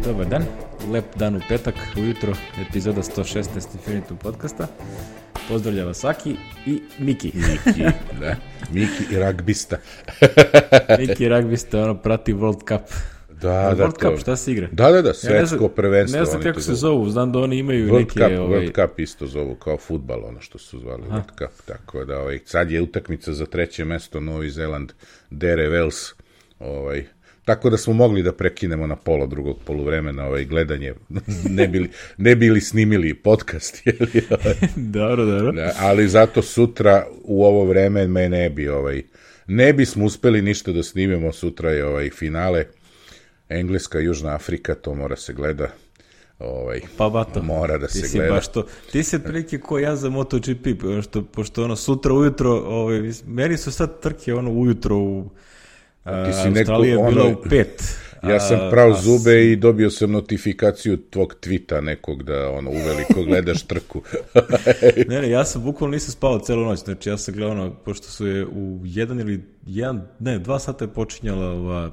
Dobar dan, lep dan u petak, ujutro, epizoda 116 Infinitum podcasta. Pozdravlja vas Aki i Miki. Miki, da. Miki i ragbista. Miki i ragbista, prati World Cup. Da, World Cup, šta se igra? Da, svetsko prvenstvo. Ne znam kako se zovu, znam da oni imaju World neke... Cup, World Cup isto zovu, kao fudbal, ono što su zvali World Cup. Tako da, sad je utakmica za treće mesto, Novi Zeland, dere Wales, tako da smo mogli da prekinemo na pola drugog poluvremena gledanje, ne bili snimili podcast. Dobro. Da, ali zato sutra u ovo vreme ne bismo uspeli ništa da snimemo, sutra je finale Engleska, Južna Afrika, to mora se gleda. Pa bato, mora da se gleda. Ti se prilike ko ja za MotoGP, pošto sutra ujutro, meni su sad trke ujutro u Australiji je bila u 5. Ja sam prao zube i dobio sam notifikaciju tvog tvita nekog da uveliko gledaš trku. Ne, ja sam bukvalno nisam spavao celu noć, znači ja sam gledao, pošto su je u 2 sata je počinjala ova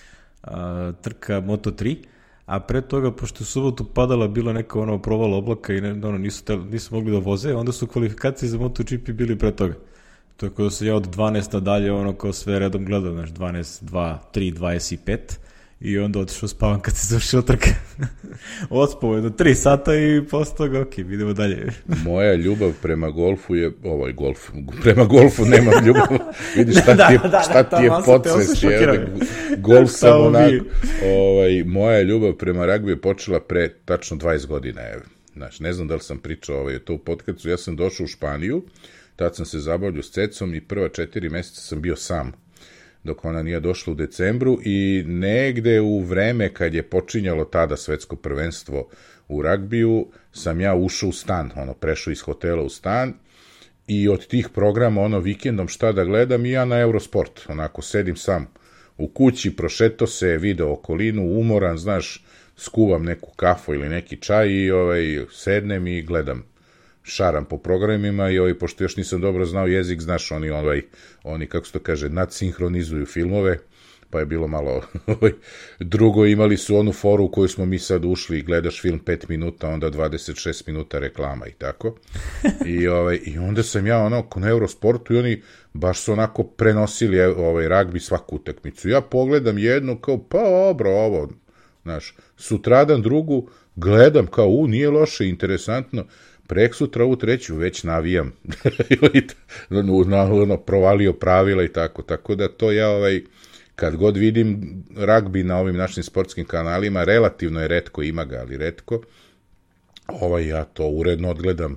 trka Moto3, a pre toga, pošto je subotu padala, bila neka provala oblaka i nisu mogli da voze, onda su kvalifikacije za MotoGP bili pre toga. Tako da se ja od 12 nadalje kao sve redom gledao, znaš, 12, 2, 3, 25 i onda otišao spavam kad se završila trka. Ospao je do 3 sata i posle toga, ok, idemo dalje. Moja ljubav prema golfu je, prema golfu nemam ljubav, vidiš šta ti je podsvest, golf sam onako, moja ljubav prema ragbi je počela pre tačno 20 godina, znači, ne znam da li sam pričao to u podcastu, ja sam došao u Španiju, tad sam se zabavljao s cecom i prva 4 meseca sam bio sam, dok ona nije došla u decembru i negde u vreme kad je počinjalo tada svetsko prvenstvo u ragbiju, sam ja ušao u stan, prešao iz hotela u stan i od tih programa, vikendom šta da gledam i ja na Eurosport, sedim sam u kući, prošeto se, video okolinu, umoran, znaš, skuvam neku kafu ili neki čaj i sednem i gledam. Šaram po programima i pošto još nisam dobro znao jezik, znaš, oni kako se to kaže, nadsinhronizuju filmove, pa je bilo malo drugo, imali su onu foru u koju smo mi sad ušli i gledaš film 5 minuta, onda 26 minuta reklama i tako. I onda sam ja na Eurosportu i oni baš su prenosili ragbi svaku utakmicu. Ja pogledam jednu kao, pa ovo, znaš, sutradan drugu, gledam kao, nije loše, interesantno, prek sutra ovu treću već navijam, provalio pravila i tako da to ja kad god vidim ragbi na ovim našim sportskim kanalima, relativno je retko, ima ga, ali retko, ja to uredno odgledam,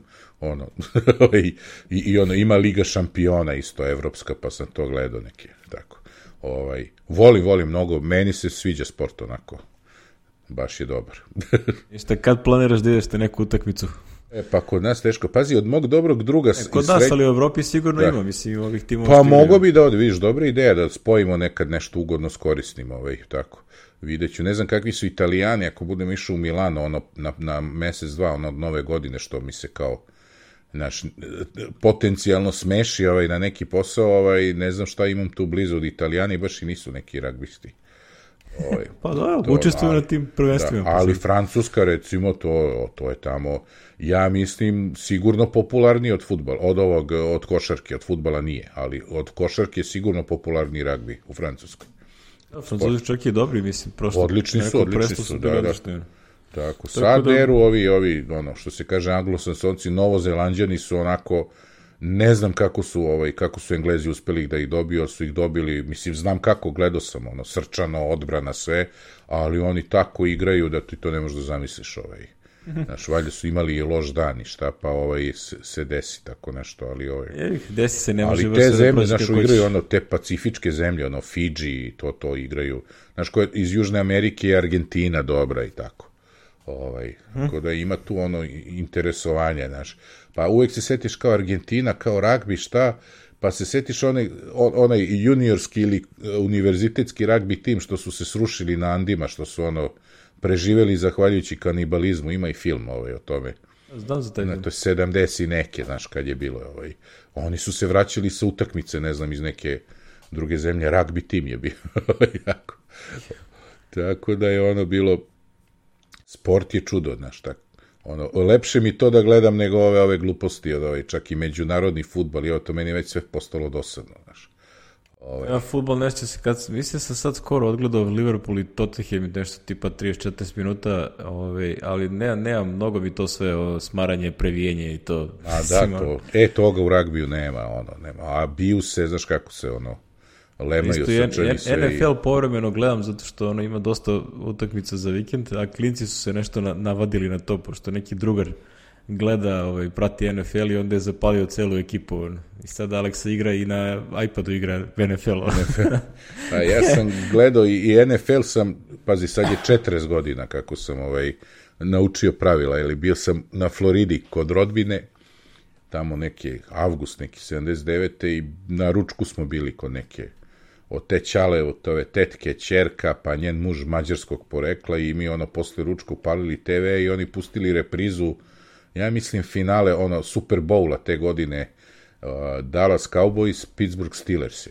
i ima Liga šampiona isto, evropska, pa sam to gledao neke, tako, volim mnogo, meni se sviđa sport baš je dobar. Jeste kad planiraš da ideš neku utakmicu? Pa kod nas teško. Pazi, od mog dobrog druga... Kod nas, ali u Evropi sigurno ima, mislim, ovih timova... Pa mogo bi da ode, vidiš, dobra ideja da spojimo nekad nešto ugodno s korisnim, tako. Videću, ne znam kakvi su Italijani, ako budem išao u Milano, na mesec, dva, od nove godine, što mi se kao, znaš, potencijalno smeši na neki posao, ne znam šta imam tu blizu od Italijani, baš i nisu neki ragbisti. Pa da, učestvuju na tim prvenstvima. Ali Francuska, recimo, to je tamo, ja mislim, sigurno popularniji od fudbala, od košarke, od fudbala nije, ali od košarke je sigurno popularniji ragbi u Francuskoj. Francuzi čak je dobri, mislim, prošlo. Odlični su, da. Tako, sad deru ovi, što se kaže, anglosaksonci, novozelanđani su ne znam kako su Englezi uspeli da ih dobiju, ali su ih dobili, mislim, znam kako, gledao sam, srčano, odbrana, sve, ali oni tako igraju da ti to ne možeš da zamisliš, znaš, valjda su imali i loš dan i šta, pa se desi tako nešto, ali desi se, ne može ali te zemlje, znaš, igraju, te pacifičke zemlje, Fidži, to igraju, znaš, iz Južne Amerike je Argentina dobra i tako. Tako da ima tu interesovanje, znaš, pa uvek se setiš kao Argentina, kao ragbi, šta, pa se setiš onaj juniorski ili univerzitetski ragbi tim što su se srušili na Andima, što su preživeli zahvaljujući kanibalizmu, ima i film o tome. Znam za taj film. To je 70 neke, znaš, kad je bilo oni su se vraćali sa utakmice, ne znam, iz neke druge zemlje, ragbi tim je bio. Tako da je bilo sport je čudo, znaš, tako. Lepše mi to da gledam nego ove gluposti od čak i međunarodni fudbal, i to meni već sve postalo dosadno, znaš. Ja, fudbal nešto se, mislim sam sad skoro odgledao Liverpool i Tottenham nešto tipa 30-40 minuta, ali nema mnogo bi to sve smaranje, previjenje i to. A da, toga u ragbiju nema, a biju se, znaš kako se lemaju, srčani se. NFL povremeno gledam zato što ima dosta utakmica za vikend, a klinci su se nešto navadili na to, pošto neki drugar gleda, prati NFL i onda je zapalio celu ekipu. I sad Aleksa igra i na iPadu igra NFL. A ja sam gledao i NFL sam, pazi, sad je 40 godina kako sam naučio pravila, ili bio sam na Floridi kod rodbine, tamo avgust neki 79. i na ručku smo bili kod neke od te ćale, od ove tetke, ćerka, pa njen muž mađarskog porekla, i mi posle ručka upalili TV i oni pustili reprizu, ja mislim finale Super Bowla te godine, Dallas Cowboys, Pittsburgh Steelers.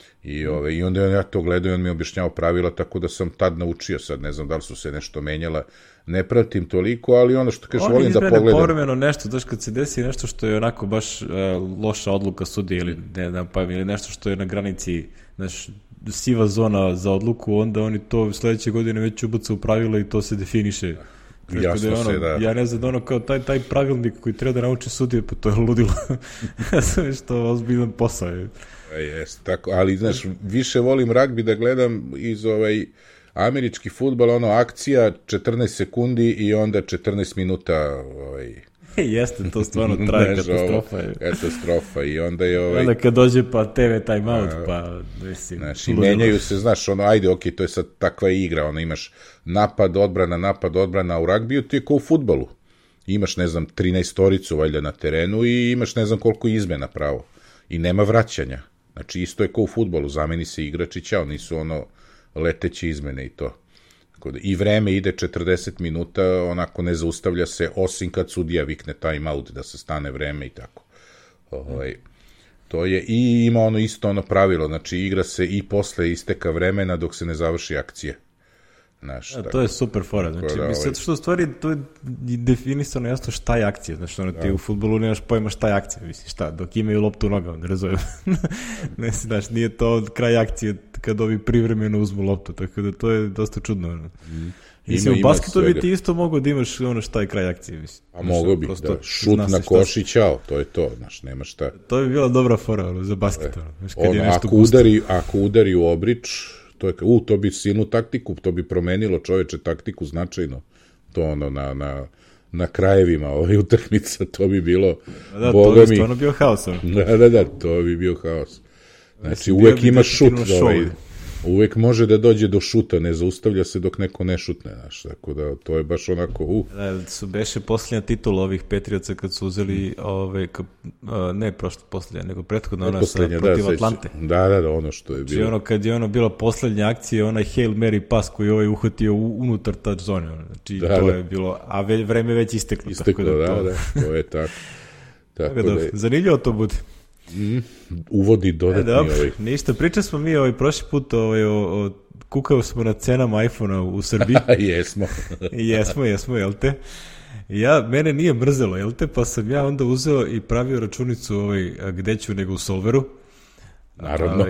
I onda ja to gledao i on mi objašnjao pravila, tako da sam tad naučio, sad ne znam da li su se nešto menjala, ne pratim toliko, ali ono što kažeš, volim da pogledam. Povremeno nešto, daš kad se desi nešto što je onako baš loša odluka sudije ili nešto što je na granici, znaš, siva zona za odluku, onda oni to sledeće godine već ubaca u pravila i to se definiše. Jasno se, da. Ja ne znam, kao taj pravilnik koji treba da nauči sudije, pa to je ludilo. Ja sam već to ozbiljan posao. Jeste, tako, ali znaš, više volim ragbi da gledam iz američki fudbal, akcija 14 sekundi i onda 14 minuta Jeste, to stvarno traje, katastrofa i onda je onda kad dođe pa TV time out, pa mislim, znaš, i menjaju se, znaš, ajde, okej, to je sad takva igra, imaš napad, odbrana, u ragbiju ti je kao u fudbalu, imaš, ne znam, 13-toricu valjda na terenu i imaš ne znam koliko izmena pravo i nema vraćanja, znači isto je kao u fudbalu, zameni se igrač i ćao, nisu leteće izmene i to. I vreme ide 40 minuta, onako ne zaustavlja se, osim kad sudija vikne time out, da se stane vreme i tako. To je, i ima isto pravilo, znači igra se i posle isteka vremena dok se ne završi akcija. Znaš, to je super fora, znači, mislim, što u stvari to je definisano jasno šta je akcija, znači, ti u fudbalu nemaš pojma šta je akcija, misliš, šta, dok imaju loptu u nogama, ne razumijem. Ne, znaš, nije to kraj akcije kad ovi privremeno uzmu loptu, tako da to je dosta čudno. Mislim, u basketu bi ti isto mogo da imaš šta je kraj akcije, mislim. A mogo bi, da, šut na koš i ćao, to je to, znaš, nema šta. To bi bila dobra fora za basket, ako udari u obrič, to bi silnu taktiku, to bi promenilo čoveče taktiku značajno. To na krajevima utakmica, to bi bilo... Da, to bi stvarno bio haos. Da, to bi bio haos. Znači, uvek ima šut, uvek može da dođe do šuta, ne zaustavlja se dok neko ne šutne, znaš, tako da to je baš onako... Su beše posljednja titula ovih Patriotsa kad su uzeli, ne posljednja, nego prethodno ona protiv Atlante. Da, ono što je bilo. Znači, kad je bila posljednja akcija, onaj Hail Mary pas koji je uhvatio unutar touch zone, znači to je bilo, a vreme već isteklo. Da, to je tako. Zanimljivo to bude. Uvodi dodatni ništa, pričali smo mi prošli put kukao smo na cenama iPhone-a u Srbiji. Jesmo, jel te? Mene nije mrzelo, jel te? Pa sam ja onda uzeo i pravio računicu gde ću nego u Solveru. Naravno,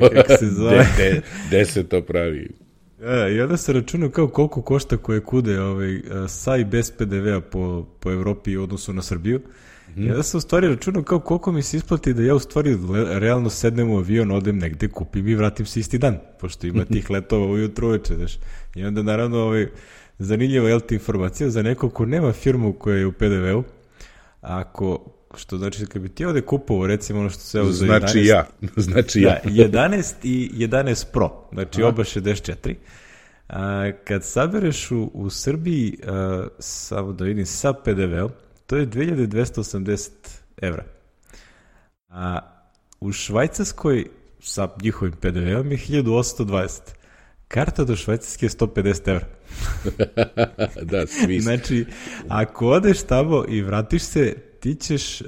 gde se to pravi? I onda se računao kao koliko košta koje kude sa i bez PDV-a po Evropi u odnosu na Srbiju. I onda sam u stvari računao kao koliko mi se isplati da ja u stvari realno sednem u avion, odem negde, kupim i vratim se isti dan, pošto ima tih letova ujutru uveče, znaš. I onda naravno zanimljiva je ti informacija za neko ko nema firmu koja je u PDV-u, što znači kad bi ti ovde kupovao recimo ono što se za 11... Znači ja. 11 i 11 Pro, znači oba 64. Kad sabereš u Srbiji, samo da vidim, sa PDV-om, to je 2280 evra. A u Švajcarskoj sa njihovim PDV-om je 1820. Karta do Švajcarske je 150 evra. Da, svi. Znači, ako odeš tamo i vratiš se, ti ćeš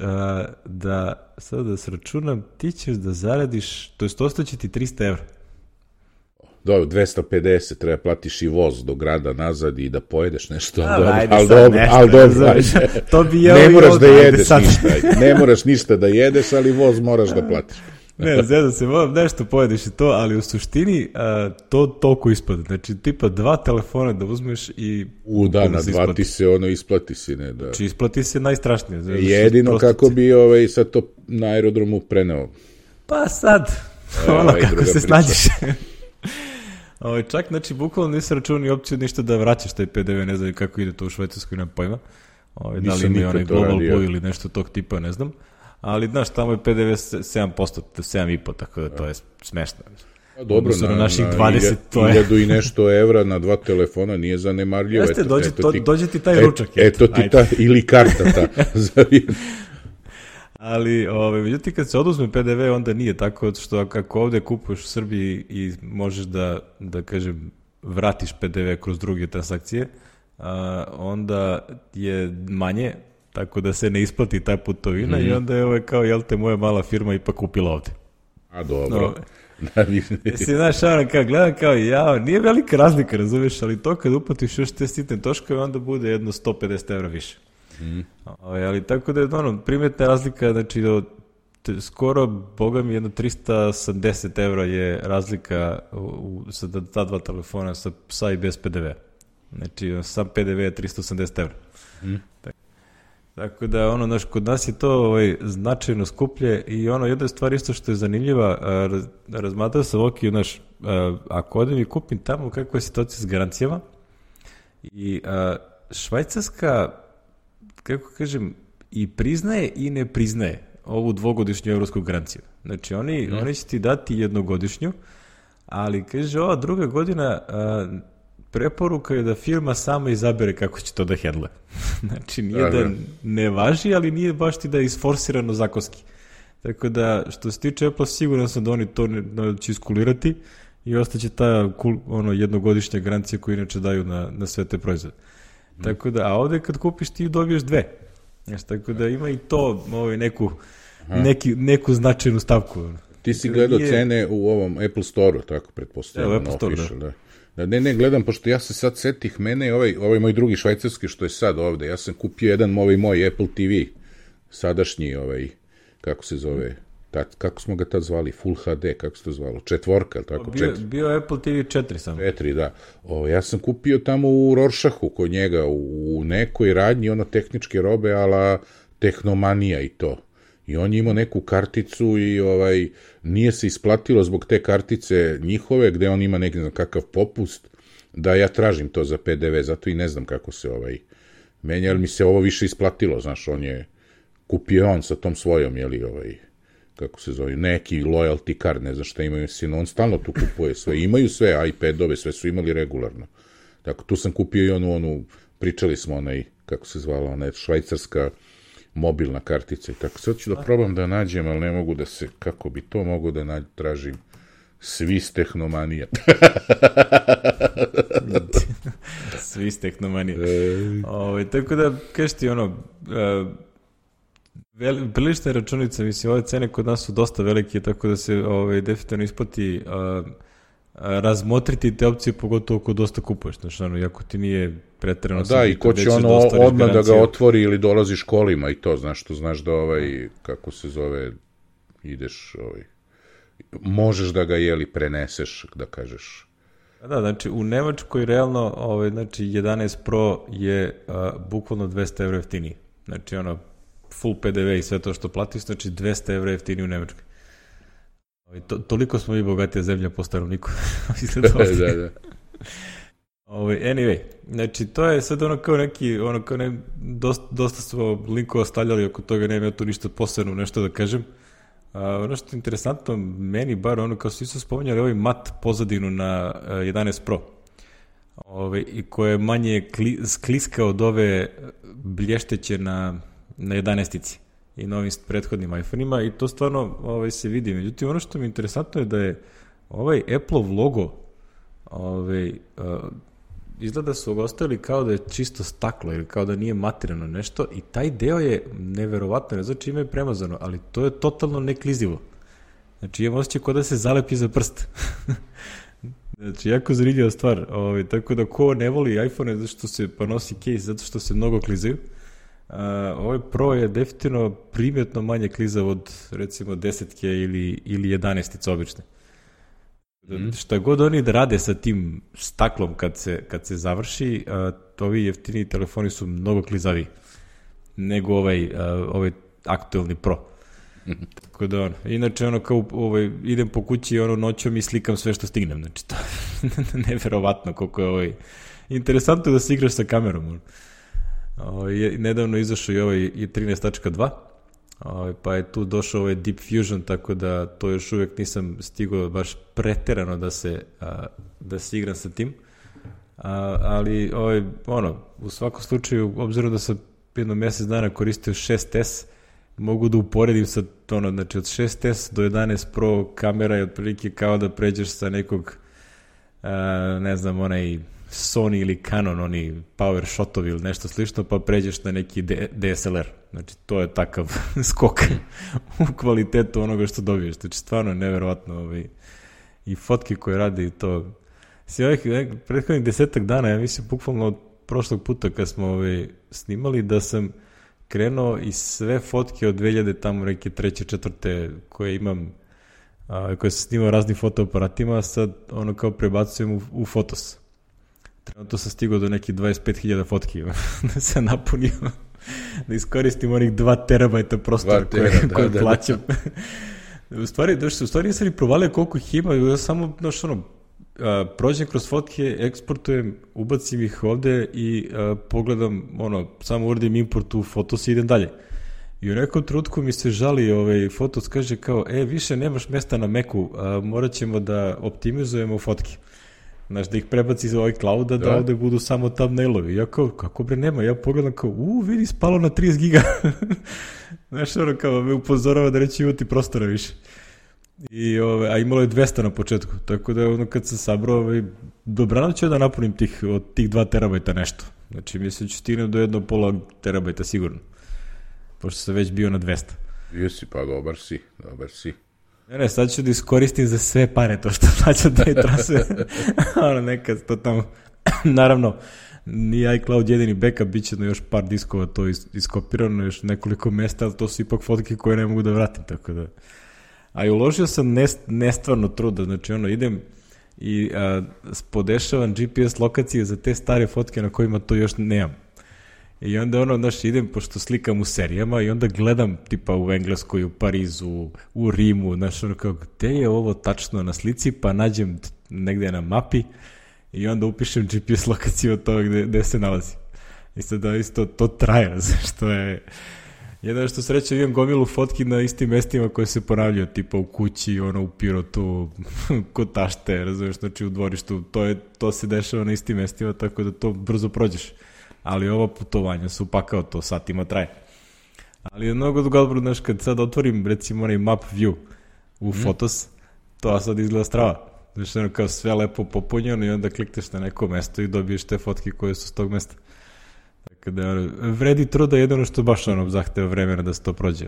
sad da sračunam, ti ćeš da zaradiš, to jest ostaće ti 300 evra. dobro, 250, treba platiš i voz do grada nazad i da pojedeš nešto, ali dobro, to bi ne moraš da jedeš ništa, ne moraš ništa da jedeš, ali voz moraš da platiš. Ne, zezam se, nešto pojedeš i to, ali u suštini to toliko ispada. Znači, tipa 2 telefona da uzmeš i... Da, na 2 ti se isplati si, ne, da. Znači, isplati se najstrašnije. Jedino kako bi sad to na aerodromu preneo. Pa sad, kako se snađeš. Čak, znači, bukvalno nisi računao opciju ništa da vraćaš taj PDV, ne znam kako ide to u Švajcarskoj, nema pojma. Da li ima onaj Global Blue ili nešto tog tipa, ne znam. Ali, znaš, tamo je PDV 7%, 7,5%, tako da to je smešno. Dobro, na naših 20, to je... 1000 i nešto evra na 2 telefona nije zanemarljivo. Jeste, dođe ti taj ručak. Eto ti ta, ili karta ta. Ali, međutim, kad se oduzme PDV, onda nije tako, što ako ovde kupuješ u Srbiji i možeš da kažem, vratiš PDV kroz druge transakcije, onda je manje, tako da se ne isplati ta putovina i onda je kao, jel te, moja mala firma ipak kupila ovde. A dobro. Jesi, znaš, gledam kao, nije velika razlika, razumiješ, ali to kad uplatiš još te sitne troškove, onda bude jedno 150 evra više. Ali tako da je primjetna razlika, znači skoro, boga mi, jedno 370 evra je razlika sa ta 2 telefona sa i bez PDV. Znači, sam PDV je 380 evra. Tako da, znaš, kod nas je to značajno skuplje i jedna stvar isto što je zanimljiva, razmatrao sam znaš, ako odem i kupim tamo, kakva je situacija s garancijama i Švajcarska, kako kažem, i priznaje i ne priznaje ovu 2-godišnju evropsku garanciju. Znači, oni će ti dati 1-godišnju, ali kaže, ova 2. godina preporuka je da firma sama izabere kako će to da hendle. Znači, nije da ne važi, ali nije baš ti da je isforsirano zakonski. Tako da, što se tiče Apple, siguran sam da oni to će iskulirati i ostaće ta 1-godišnja garancija koju inače daju na sve te proizvode. Tako da, a ovde kad kupiš ti dobiješ 2. Znači, tako da ima i to neku značajnu stavku. Ti si gledao cene u ovom Apple Store-u, tako pretpostavljamo. Apple Store, da. Ne, gledam, pošto ja se sad setih mene i ovaj moj drugi švajcarski što je sad ovde. Ja sam kupio jedan moj Apple TV, sadašnji kako se zove, kako smo ga tad zvali, Full HD, kako se to zvalo, 4, tako? Bio Apple TV 4 samo. 4, da. Ja sam kupio tamo u Rorschachu kod njega, u nekoj radnji, tehničke robe, ala Tehnomanija i to. I on je imao neku karticu i nije se isplatilo zbog te kartice njihove, gde on ima neki kakav popust, da ja tražim to za PDV, zato i ne znam kako se menja, ali mi se ovo više isplatilo, znaš, on je kupio on sa tom svojom, kako se zove, neki loyalty card, ne znam šta imaju, on stalno tu kupuje sve, imaju sve, iPadove, sve su imali regularno. Tako, tu sam kupio i onu, pričali smo kako se zvala, ona švajcarska mobilna kartica i tako. Sad ću da probam da nađem, ali ne mogu da se, kako bi to mogu da tražim, Swiss Tehnomanija. Swiss Tehnomanija. Tako da, kažeš ti, prilična računica, mislim, ove cene kod nas su dosta velike, tako da se definitivno isplati razmotriti te opcije, pogotovo ako dosta kupuješ, znači, iako ti nije preterano... Da, i ko će odmah da ga otvori ili dolaziš kolima i to, znaš, što znaš da kako se zove, ideš, možeš da ga, preneseš, da kažeš. Da, znači, u Nemačkoj realno, znači, 11 Pro je bukvalno 200 evra jeftiniji. Znači, full PDV i sve to što platiš, znači 200 evra jeftiniji u Nemačkoj. Toliko smo mi bogatija zemlja po stanovniku. Da. Anyway, znači to je sad dosta smo linkova stavljali oko toga, nema ja tu ništa posebno nešto da kažem. Ono što je interesantno, meni bar kao svi su spominjali mat pozadinu na 11 Pro i koje je manje skliska od ove blješteće na 11-ici i novim prethodnim iPhone-ima i to stvarno se vidi. Međutim, ono što mi je interesantno je da je Apple-ov logo izgleda su ga ostavili kao da je čisto staklo ili kao da nije matirano nešto i taj deo je neverovatno, ne znači ime je premazano, ali to je totalno neklizivo. Znači imam osjećaj kao da se zalepi za prst. Znači, jako zanimljiva stvar. Tako da ko ne voli iPhone zašto se pa nosi case, zato što se mnogo klizaju. Ovaj Pro je definitivno primjetno manje klizav od recimo 10-ke ili 11-ice obične. Šta god oni da rade sa tim staklom kad se završi, ovi jeftiniji telefoni su mnogo klizaviji nego ovaj aktuelni Pro. Tako da inače kao idem po kući noćom i slikam sve što stignem, znači to neverovatno koliko je interesantno da se igraš sa kamerom. Nedavno izašao i ovaj 13.2, pa je tu došao ovaj Deep Fusion, tako da to još uvijek nisam stigao baš preterano da se igram sa tim, ali u svakom slučaju, obzirom da sam jedno mjesec dana koristio 6S, mogu da uporedim sa znači od 6S do 11 Pro kamera je otprilike kao da pređeš sa nekog ne znam, onaj Sony ili Canon, oni power shotovi ili nešto slično, pa pređeš na neki DSLR. Znači, to je takav skok u kvalitetu onoga što dobiješ. Znači, stvarno je neverovatno. I fotke koje radi i to. Prethodnih 10 dana, ja mislim, bukvalno od prošlog puta kad smo snimali, da sam krenuo i sve fotke od 2000 tamo neke 3. 4. koje imam, koje sam snimao raznim fotoaparatima, sad kao prebacujem u Fotos. Trenutno sam stigao do nekih 25.000 fotki da se napunio, da iskoristim onih 2 terabajta prostora koje plaćam. U stvari nisam ni provalio koliko ih ima, ja samo prođem kroz fotke, eksportujem, ubacim ih ovde i pogledam, samo uradim import u Fotos i idem dalje. I u nekom trenutku mi se žali Fotos, kaže kao, više nemaš mesta na Macu, morat ćemo da optimizujemo fotke. Znaš, da ih prebaci za ovaj clouda, da ovde budu samo thumbnailovi. Ja kao, kako bre nema? Ja pogledam kao, vidi, spalo na 30 giga. Znaš, kao me upozorava da neće imati prostora više. A imalo je 200 na početku. Tako da kad sam sabrao, dobrano ću da napunim od tih 2 terabajta nešto. Znači, mislim ću stignem do 1,5 terabajta sigurno. Pošto sam već bio na 200. Jesi, pa dobar si. Ne, sad ću da iskoristim za sve pare to što plaćam da je trase. Nekad to tamo. Naravno, nije iCloud jedini backup, bit će na još par diskova to iskopirano, još nekoliko mesta, ali to su ipak fotke koje ne mogu da vratim, tako da. A i uložio sam nestvarno truda, znači idem i spodešavam GPS lokacije za te stare fotke na kojima to još nemam. I onda idem, pošto slikam u serijama, i onda gledam tipa u Engleskoj, u Parizu, u Rimu, kao, gde je ovo tačno na slici, pa nađem negde na mapi i onda upišem GPS lokaciju od toga gde se nalazi. I sada isto to traje, što je. Jedno što sreće, imam gomilu fotki na istim mestima koje se ponavljaju, tipa u kući, u Pirotu, kod tašte, razumiješ, znači u dvorištu, to se dešava na istim mestima, tako da to brzo prođeš. Ali ova putovanja su pakao, to satima traje. Ali je mnogo dobro, znaš, kad sad otvorim, recimo, onaj map view u Fotos, to sad izgleda strava. Znači, kao sve lepo popunjeno i onda klikneš na neko mesto i dobiješ te fotke koje su s tog mesta. Tako da, vredi truda jedino što baš zahteva vremena da se to prođe.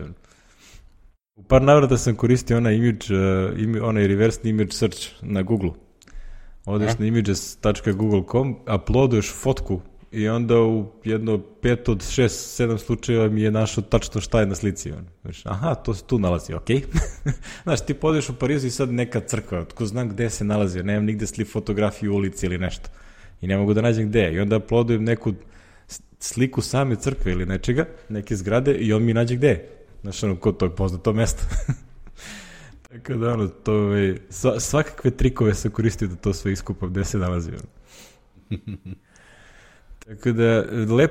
U par navrata sam koristio onaj reverse image search na Google. Odeš na images.google.com, uploaduješ fotku i onda u jedno 5 od 6, 7 slučajeva mi je našao tačno šta je na slici. Znači, aha, to se tu nalazi, okej. Znaš, ti podeš u Parizu i sad neka crkva, tko znam gde se nalazi, nemam nigde fotografiju u ulici ili nešto. I ne mogu da nađem gde. I onda uploadujem neku sliku same crkve ili nečega, neke zgrade, i on mi nađe gde je. Znaš, kod tog poznato mesto. Tako da, svakakve trikove sam koristio da to sve iskupam gde se nalazi. Tako da,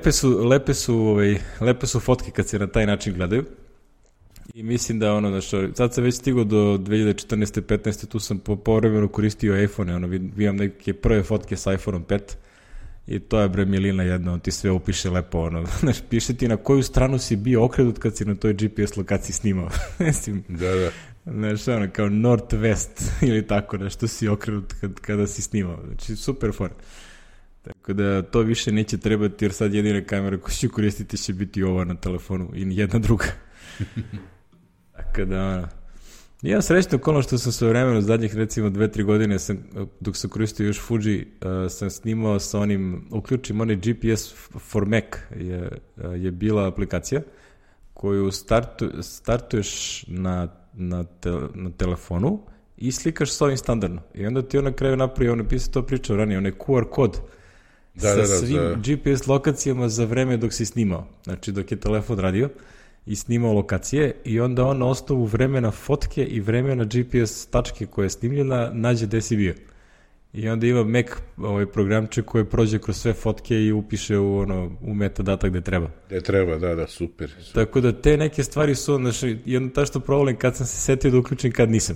lepe su fotke kad se na taj način gledaju. I mislim da sad sam već stigao do 2014. 15. tu sam povremeno koristio iPhone, vidim neke prve fotke sa iPhone 5 i to je bre milina jedna, on ti sve upiše lepo, piše ti na koju stranu si bio okrenut kad si na toj GPS lokaciji snimao. Da. Znaš, kao north-west ili tako nešto si okrenut kada si snimao. Znači, super for. Tako da to više neće trebati, jer sad jedine kamere koje ću koristiti će biti ova na telefonu i jedna druga. Tako da, Ja srećno okolo što sam se vremenu zadnjih recimo 2-3 godine dok sam koristio još Fuji, sam snimao sa onim, uključim onaj GPS for Mac je bila aplikacija koju startuješ na telefonu i slikaš s ovim standardno. I onda ti on na kraju napravi, on je to pričao ranije, onaj QR kod sa svim GPS lokacijama za vreme dok si snimao. Znači dok je telefon radio i snimao lokacije i onda on na osnovu vremena fotke i vremena GPS tačke koja je snimljena nađe gde si bio. I onda ima Mac programče koje prođe kroz sve fotke i upiše u metadata gde treba. Gde treba, da, super. Tako da te neke stvari su, jedno tašto problem kad sam se setio da uključim kad nisam.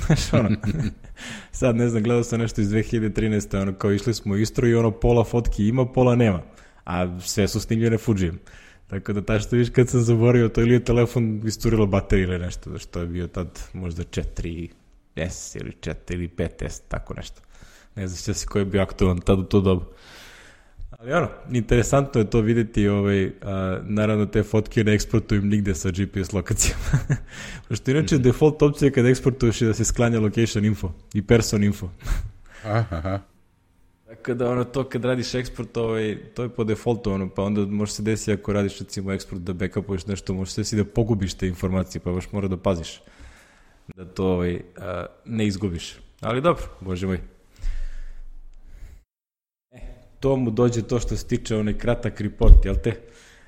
Sad ne znam, gledao sam nešto iz 2013. Kao išli smo u Istru i pola fotki ima, pola nema. A sve su snimljene Fujijem. Tako da tašto viš kad sam zaboravio to ili je telefon isturilo bateriju ili nešto, što je bio tad možda 4S ili 4 ili 5S, tako nešto. Ne znam se koji je bio aktualan tad u to dobu. Ali interesantno je to vidjeti, naravno te fotke ne eksportujem nigde sa GPS lokacijama. Pošto inače default opcija kad eksportuješ je da se sklanja location info i person info. Aha. Tako da to kad radiš eksport, to je po defaultu, pa onda može se desiti ako radiš recimo eksport da backupuješ nešto, može se desiti da pogubiš te informacije, pa baš mora da paziš da to ne izgubiš. Ali dobro, bože moj. To mu dođe to što se tiče onaj kratak report, jel te?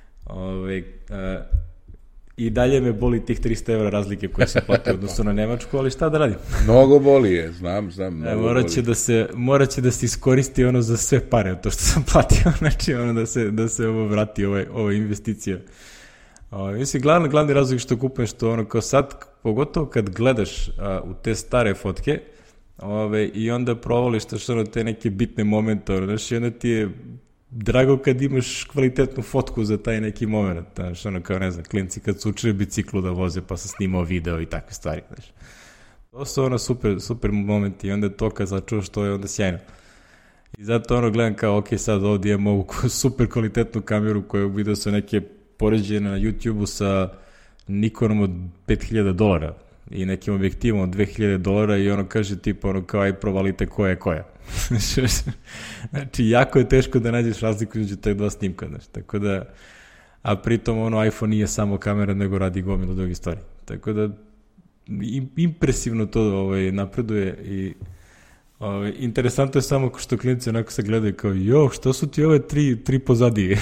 I dalje me boli tih 300 € razlike koje se platio odnosno na Nemačku, ali šta da radim? Mnogo boli je, znam. Morat će da se iskoristi za sve pare od to što sam platio, znači da se ovo vrati, ova investicija. Mislim, glavni razlog što kupujem što kao sad, pogotovo kad gledaš u te stare fotke, i onda provališ te neke bitne momente, i onda ti je drago kad imaš kvalitetnu fotku za taj neki moment, kao ne znam, klinci kad su učili biciklu da voze pa sam snimao video i takve stvari, to su super momenti i onda to kad začuvaš to je onda sjajno. I zato gledam kao, ok, sad ovdje imam ovu super kvalitetnu kameru koju vidio sam neke poređene na YouTube-u sa Nikonom od $5,000 i nekim objektivom od $2,000 i kaže tipa kao aj provalite koja je koja. Znači jako je teško da nađeš razliku između te dva snimka, tako da, a pritom iPhone nije samo kamera nego radi gomilu drugih stvari, tako da impresivno to napreduje i interesantno je samo što klinici onako se gledaju kao što su ti ove tri pozadije.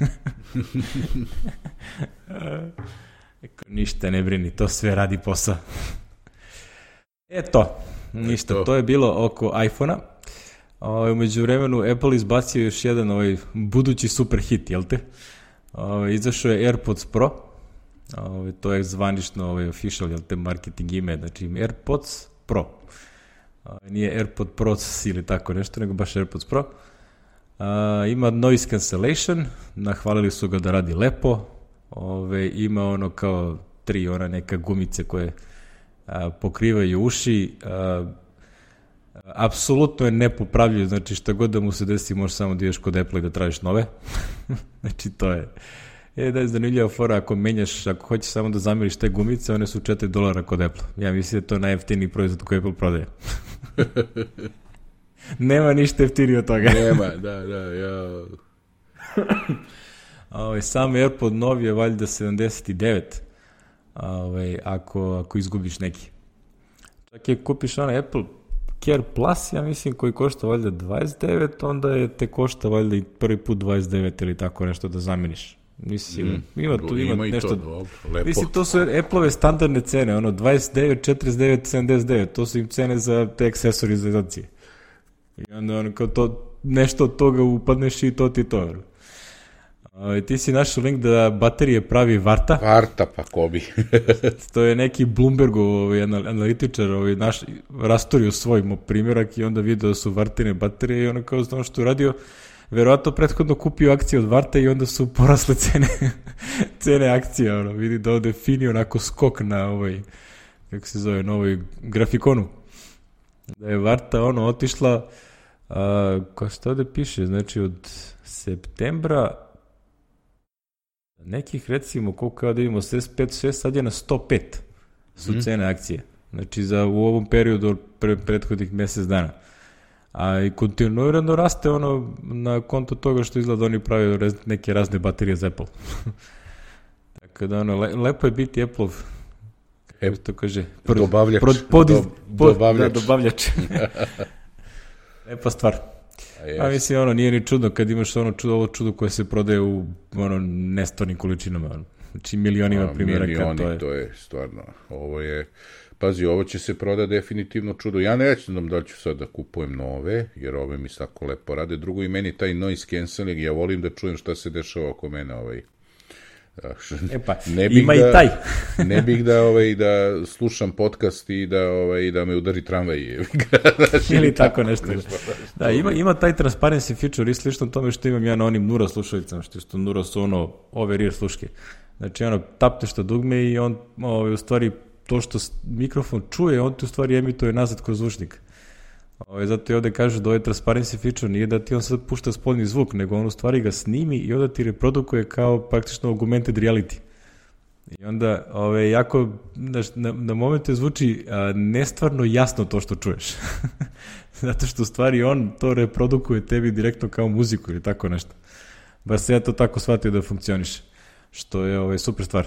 Ništa ne brini, to sve radi posao. Ništa, to je bilo oko iPhone-a. Umeđu vremenu Apple izbacio još jedan budući super hit, jel te? Izašao je AirPods Pro, to je zvanično official, jel te, marketing ime, znači AirPods Pro. Nije AirPod Pro ili tako nešto, nego baš AirPods Pro. Ima noise cancellation, nahvalili su ga da radi lepo, ima kao 3 neka gumice koje pokrivaju uši, apsolutno je nepopravljiv, znači šta god da mu se desi možeš samo da ideš kod Apple i da tražiš nove. Znači to je da je zanimljiva fora, ako menjaš, ako hoćeš samo da zamiriš te gumice, one su $4 kod Apple. Ja mislim da je to najjeftiniji proizvod koji Apple prodaje. Nema ništa jeftinije od toga. Nema, da, ja. Sam AirPod novi je valjda 79, ako izgubiš neki. Čak je kupiš Apple Care Plus, ja mislim, koji košta valjda 29, onda je te košta valjda i prvi put 29 ili tako nešto da zameniš. Mislim, ima nešto. Lepo. Mislim, to su Apple-ove standardne cene, 29, 49, 79, to su im cene za te aksesorizacije. I onda kao to, nešto od toga upadneš i to ti to. Ti si našao link da baterije pravi Varta. Varta, pa ko bi. To je neki Bloombergov analitičar rastorio svoj primjerak i onda vidio da su Vartine baterije i ono kao ono što je radio, verovatno prethodno kupio akcije od Varta i onda su porasle cene akcija. Vidi da ovde fini onako skok na kako se zove, na ovoj grafikonu. Da je Varta otišla, kao što ovde piše, znači od septembra nekih recimo, koliko da vidimo, 75, 6, sad je na 105 su cene akcije. Znači u ovom periodu prethodnih mjesec dana. A i kontinuirano raste ono na konto toga što izgleda oni pravi neke razne baterije za Apple. Tako da ono, lepo je biti Apple-ov, kako to kaže, dobavljač. Dobavljač. Lepa stvar. A mislim, ono, nije ni čudno kad imaš ovo čudo koje se prodaje u nestvarnim količinama. Znači milionima primjeraka. To je stvarno. Ovo je... Pazi, ovo će se proda definitivno čudo. Ja ne znam da ću sad da kupujem nove, jer ove mi tako lepo rade. Drugo, i meni taj noise cancelling, ja volim da čujem šta se dešava oko mene. Ima i taj. Ne bih da slušam podcast i da me udari tramvaj. Ili tako nešto. Da, ima taj transparency feature i slično tome što imam ja na onim Nura slušalicama, što Nura su over-ear sluške. Znači, tapneš to dugme i on u stvari to što mikrofon čuje, on ti u stvari emituje nazad kroz zvučnik. Zato i ovde kažu da ovaj transparency feature nije da ti on sad pušta spoljni zvuk, nego on u stvari ga snimi i onda ti reprodukuje kao praktično augmented reality. I onda jako, na momente zvuči nestvarno jasno to što čuješ. Zato što u stvari on to reprodukuje tebi direktno kao muziku ili tako nešto. Bar se ja to tako shvatio da funkcioniše. Što je super stvar.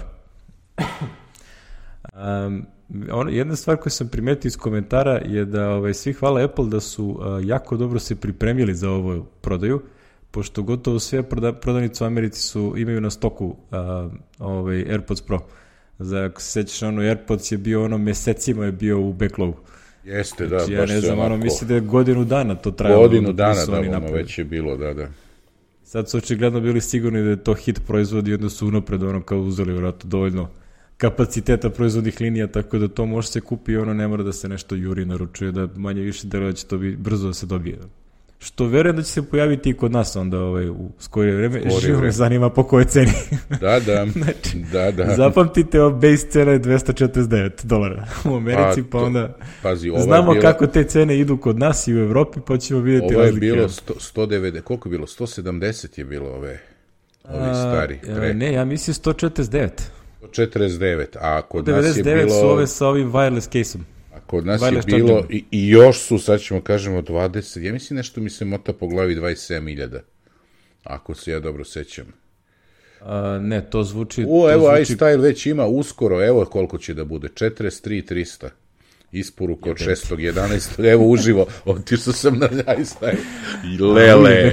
Jedna stvar koju sam primetio iz komentara je da svi hvale Apple da su jako dobro se pripremili za ovu prodaju, pošto gotovo sve prodavnice u Americi imaju na stoku AirPods Pro. Ako se sećaš, AirPods je bio mesecima je bio u backlogu. Jeste, da, znači, ja ne znam, mislim da je godinu dana to trajalo. Godinu dana, već je bilo, da. Sad su očigledno bili sigurni da je to hit proizvod i onda su unapred kao uzeli vjerojatno dovoljno kapaciteta proizvodnih linija, tako da to može se kupi i ne mora da se nešto juri, naručuje, da manje više deluje da će to brzo da se dobije. Što verujem da će se pojaviti i kod nas onda u skorije vreme. Živo me zanima po kojoj ceni. Da. Znači, da. Zapamtite, base cena je $249 u Americi, pa onda pazi, znamo kako te cene idu kod nas i u Evropi, pa ćemo vidjeti razlike. Ovo je bilo 190, koliko je bilo? 170 je bilo ovi stari. Ne, ja mislim 149. 49, a kod nas je bilo... 99 su ove sa ovim wireless case-om. A kod nas je bilo, i još su, sad ćemo kažemo 20, ja mislim nešto mi se mota po glavi 27.000, ako se ja dobro sećam. Ne, to zvuči... Evo, iStyle već ima uskoro, evo koliko će da bude, 43.300. Isporuka od 6.11. Evo, uživo, otišao sam na iStyle. Lele.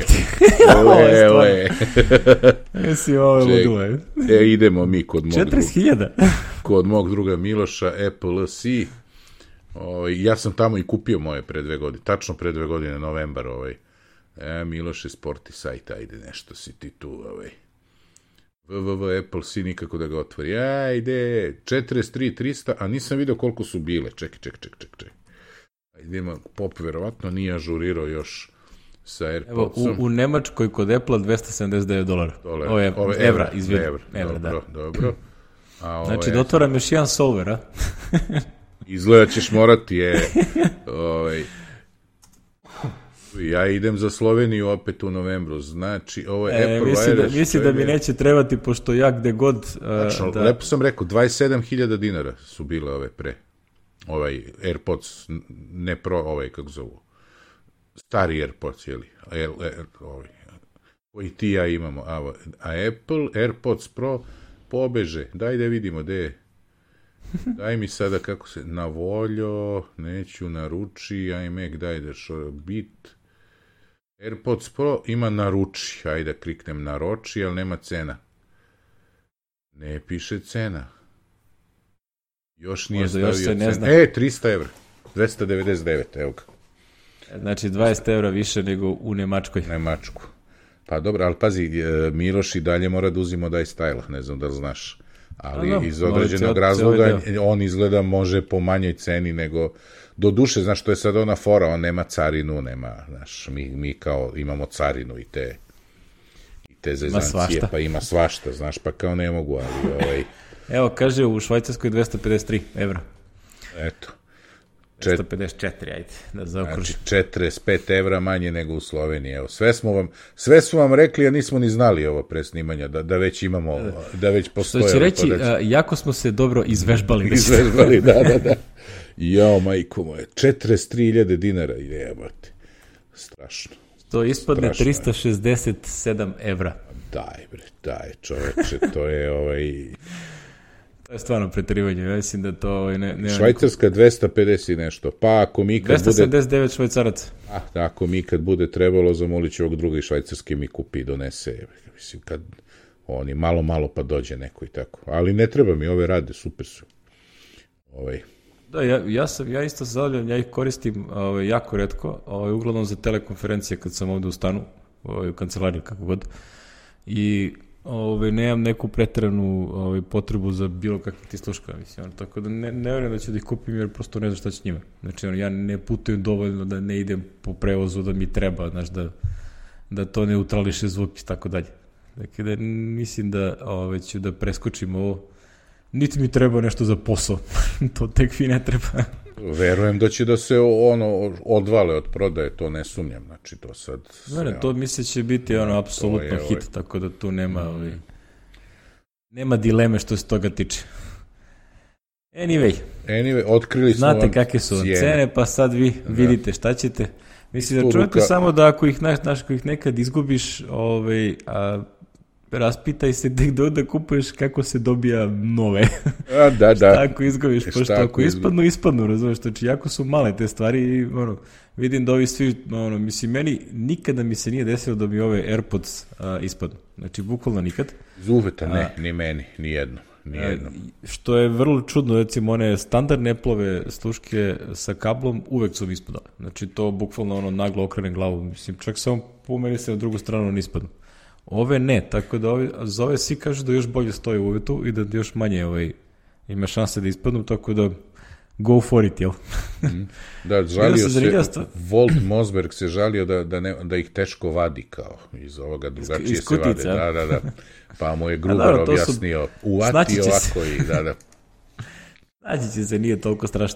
Jesi ovo ludilo, je? Idemo mi kod mog 40.000. Kod mog druga Miloša, Apple C. Ja sam tamo i kupio moje pre 2 godine, tačno pre 2 godine, novembar. Miloše, sporti sajt, ajde, nešto si ti tu, Apple C, nikako da ga otvori. Ajde, 43.300, a nisam vidio koliko su bile. Čekaj. Ajde, ima Pop, verovatno nije ažurirao još sa AirPodsom. Evo, u Nemačkoj kod Apple $279. Ovo je evra, izvijek. Dobro. Znači, da otvaram još jedan solver, a? Izgleda ćeš morati, Ja idem za Sloveniju opet u novembru, znači ovo je Apple Wireless. Mislim da mi neće trebati, pošto ja gde god... Lepo sam rekao, $27.000 su bile ove pre. AirPods, ne Pro, kako zovu. Stari AirPods, jeli? Koji ti ja imamo. A Apple AirPods Pro pobeže. Daj da vidimo gde je. Daj mi sada kako se... Na voljo, neću, naruči, iMac, daj da bit... AirPods Pro ima naruči, ajde kliknem naruči, ali nema cena. Ne piše cena. Još nije stavio cena. 300 evra. 299, evo ga. Znači 20 evra više nego u Nemačkoj. Nemačku. Pa dobro, ali pazi, Miloš i dalje mora da uzimo da iStyle, ne znam da li znaš. Ali iz određenog razloga on izgleda može po manjoj ceni nego... Do duše, znaš, to je sad ona fora, on nema carinu, znaš, mi kao imamo carinu i te zezancije, pa ima svašta, znaš, pa kao ne mogu, ali... Evo, kaže, u Švajcarskoj 253 evra. Eto. 254, ajde, da zaokružim. Znači, 45 evra manje nego u Sloveniji, evo, sve su vam rekli, a nismo ni znali ovo pre snimanja, da već imamo, da već postoje... Što će reći, jako smo se dobro izvežbali. Izvežbali, da. Jao, majko moje, 43.000 dinara, jebate. Strašno. To ispadne 367 evra. Daj, čoveče, to je To je stvarno preterivanje, ja mislim da to ne Švajcarska 250 i nešto, pa ako mi kad 279 švajcaraca. Ako mi kad bude trebalo, zamolit će ovog drugi švajcarski mi kupi i donese, mislim, kad oni malo pa dođe neko i tako, ali ne treba mi, ove rade, super su. Da, ja isto se zavljam, ja ih koristim jako retko, uglavnom za telekonferencije kad sam ovde u stanu, u kancelariji, kako god, i nemam neku preteranu potrebu za bilo kakvih ti sluška, mislim, tako da ne vjerujem da ću da ih kupim jer prosto ne znam šta će njima. Znači, ja ne putujem dovoljno da ne idem po prevozu da mi treba, znaš, da to neutrališe zvuk i tako dalje. Dakle, da mislim da ću da preskočim ovo. Niti mi treba nešto za posao, to tek vi ne treba. Verujem da će da se odvale od prodaje, to ne sumnjam, znači to sad... To misle će biti apsolutno hit, tako da tu nema dileme što se toga tiče. Anyway, otkrili smo znate kakve su cene, pa sad vi vidite šta ćete. Mislim da čujete samo da ako ih nekad izgubiš, raspitaj se da kupuješ kako se dobija nove. Da. Ako izgubiš, pošto ako ispadnu, razumeš, znači jako su male te stvari i vidim da ovi svi, mislim, nikada mi se nije desilo da mi ove AirPods ispadnu. Znači, bukvalno nikad. Zuveta ni meni, nijedno. Što je vrlo čudno, recimo, one standardne Apple-ove sluške sa kablom uvek su mi ispadale. Znači, to bukvalno naglo okrenem glavu. Mislim, čak samo pomeri se na drugu stranu ne ispadnu. Ove ne, tako da za ove svi kažu da još bolje stoje u uvetu i da još manje ima šanse da ispadnu, tako da go for it, jel? Da, žalio se, Volt Mosberg se žalio da ih teško vadi kao iz ovoga, drugačije se vade. Da. Pa mu je Gruber objasnio, uvati ovako i da. Naći će se, nije toliko strašno.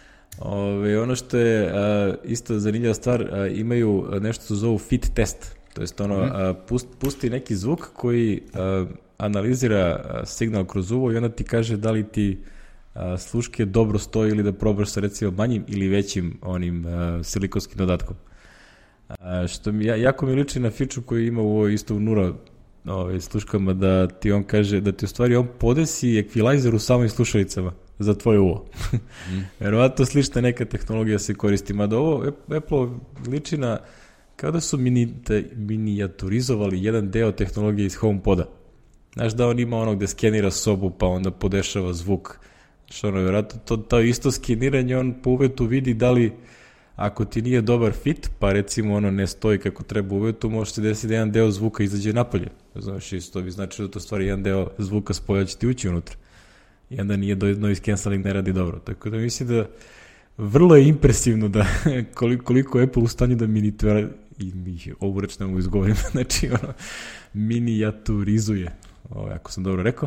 Ono što je isto zanimljiva stvar, imaju nešto se zovu fit test. To jest pusti neki zvuk koji analizira signal kroz uvo i onda ti kaže da li ti sluške dobro stoji ili da probaš sa recimo manjim ili većim onim silikonskim dodatkom. Što mi jako mi liči na fiču koju ima u isto u Nura sluškama, da ti on kaže, da ti u stvari on podesi ekvilajzer u samim slušalicama za tvoje uvo. Verovatno slična neka tehnologija se koristi, mada ovo Apple liči na kao da su minijaturizovali jedan deo tehnologije iz HomePoda. Znaš da on ima gde skenira sobu pa onda podešava zvuk. Što vjerojatno to isto skeniranje, on po uvetu vidi da li, ako ti nije dobar fit, pa recimo ne stoji kako treba u uvetu, može se desiti da jedan deo zvuka izađe napolje. Znaš, isto bi znači da to stvari jedan deo zvuka spolja će ti ući unutra. I onda nije noise cancelling ne radi dobro. Tako da mislim da vrlo je impresivno da koliko Apple u stanju da ovu reč ne mogu izgovorim, znači minijaturizuje, ako sam dobro rekao,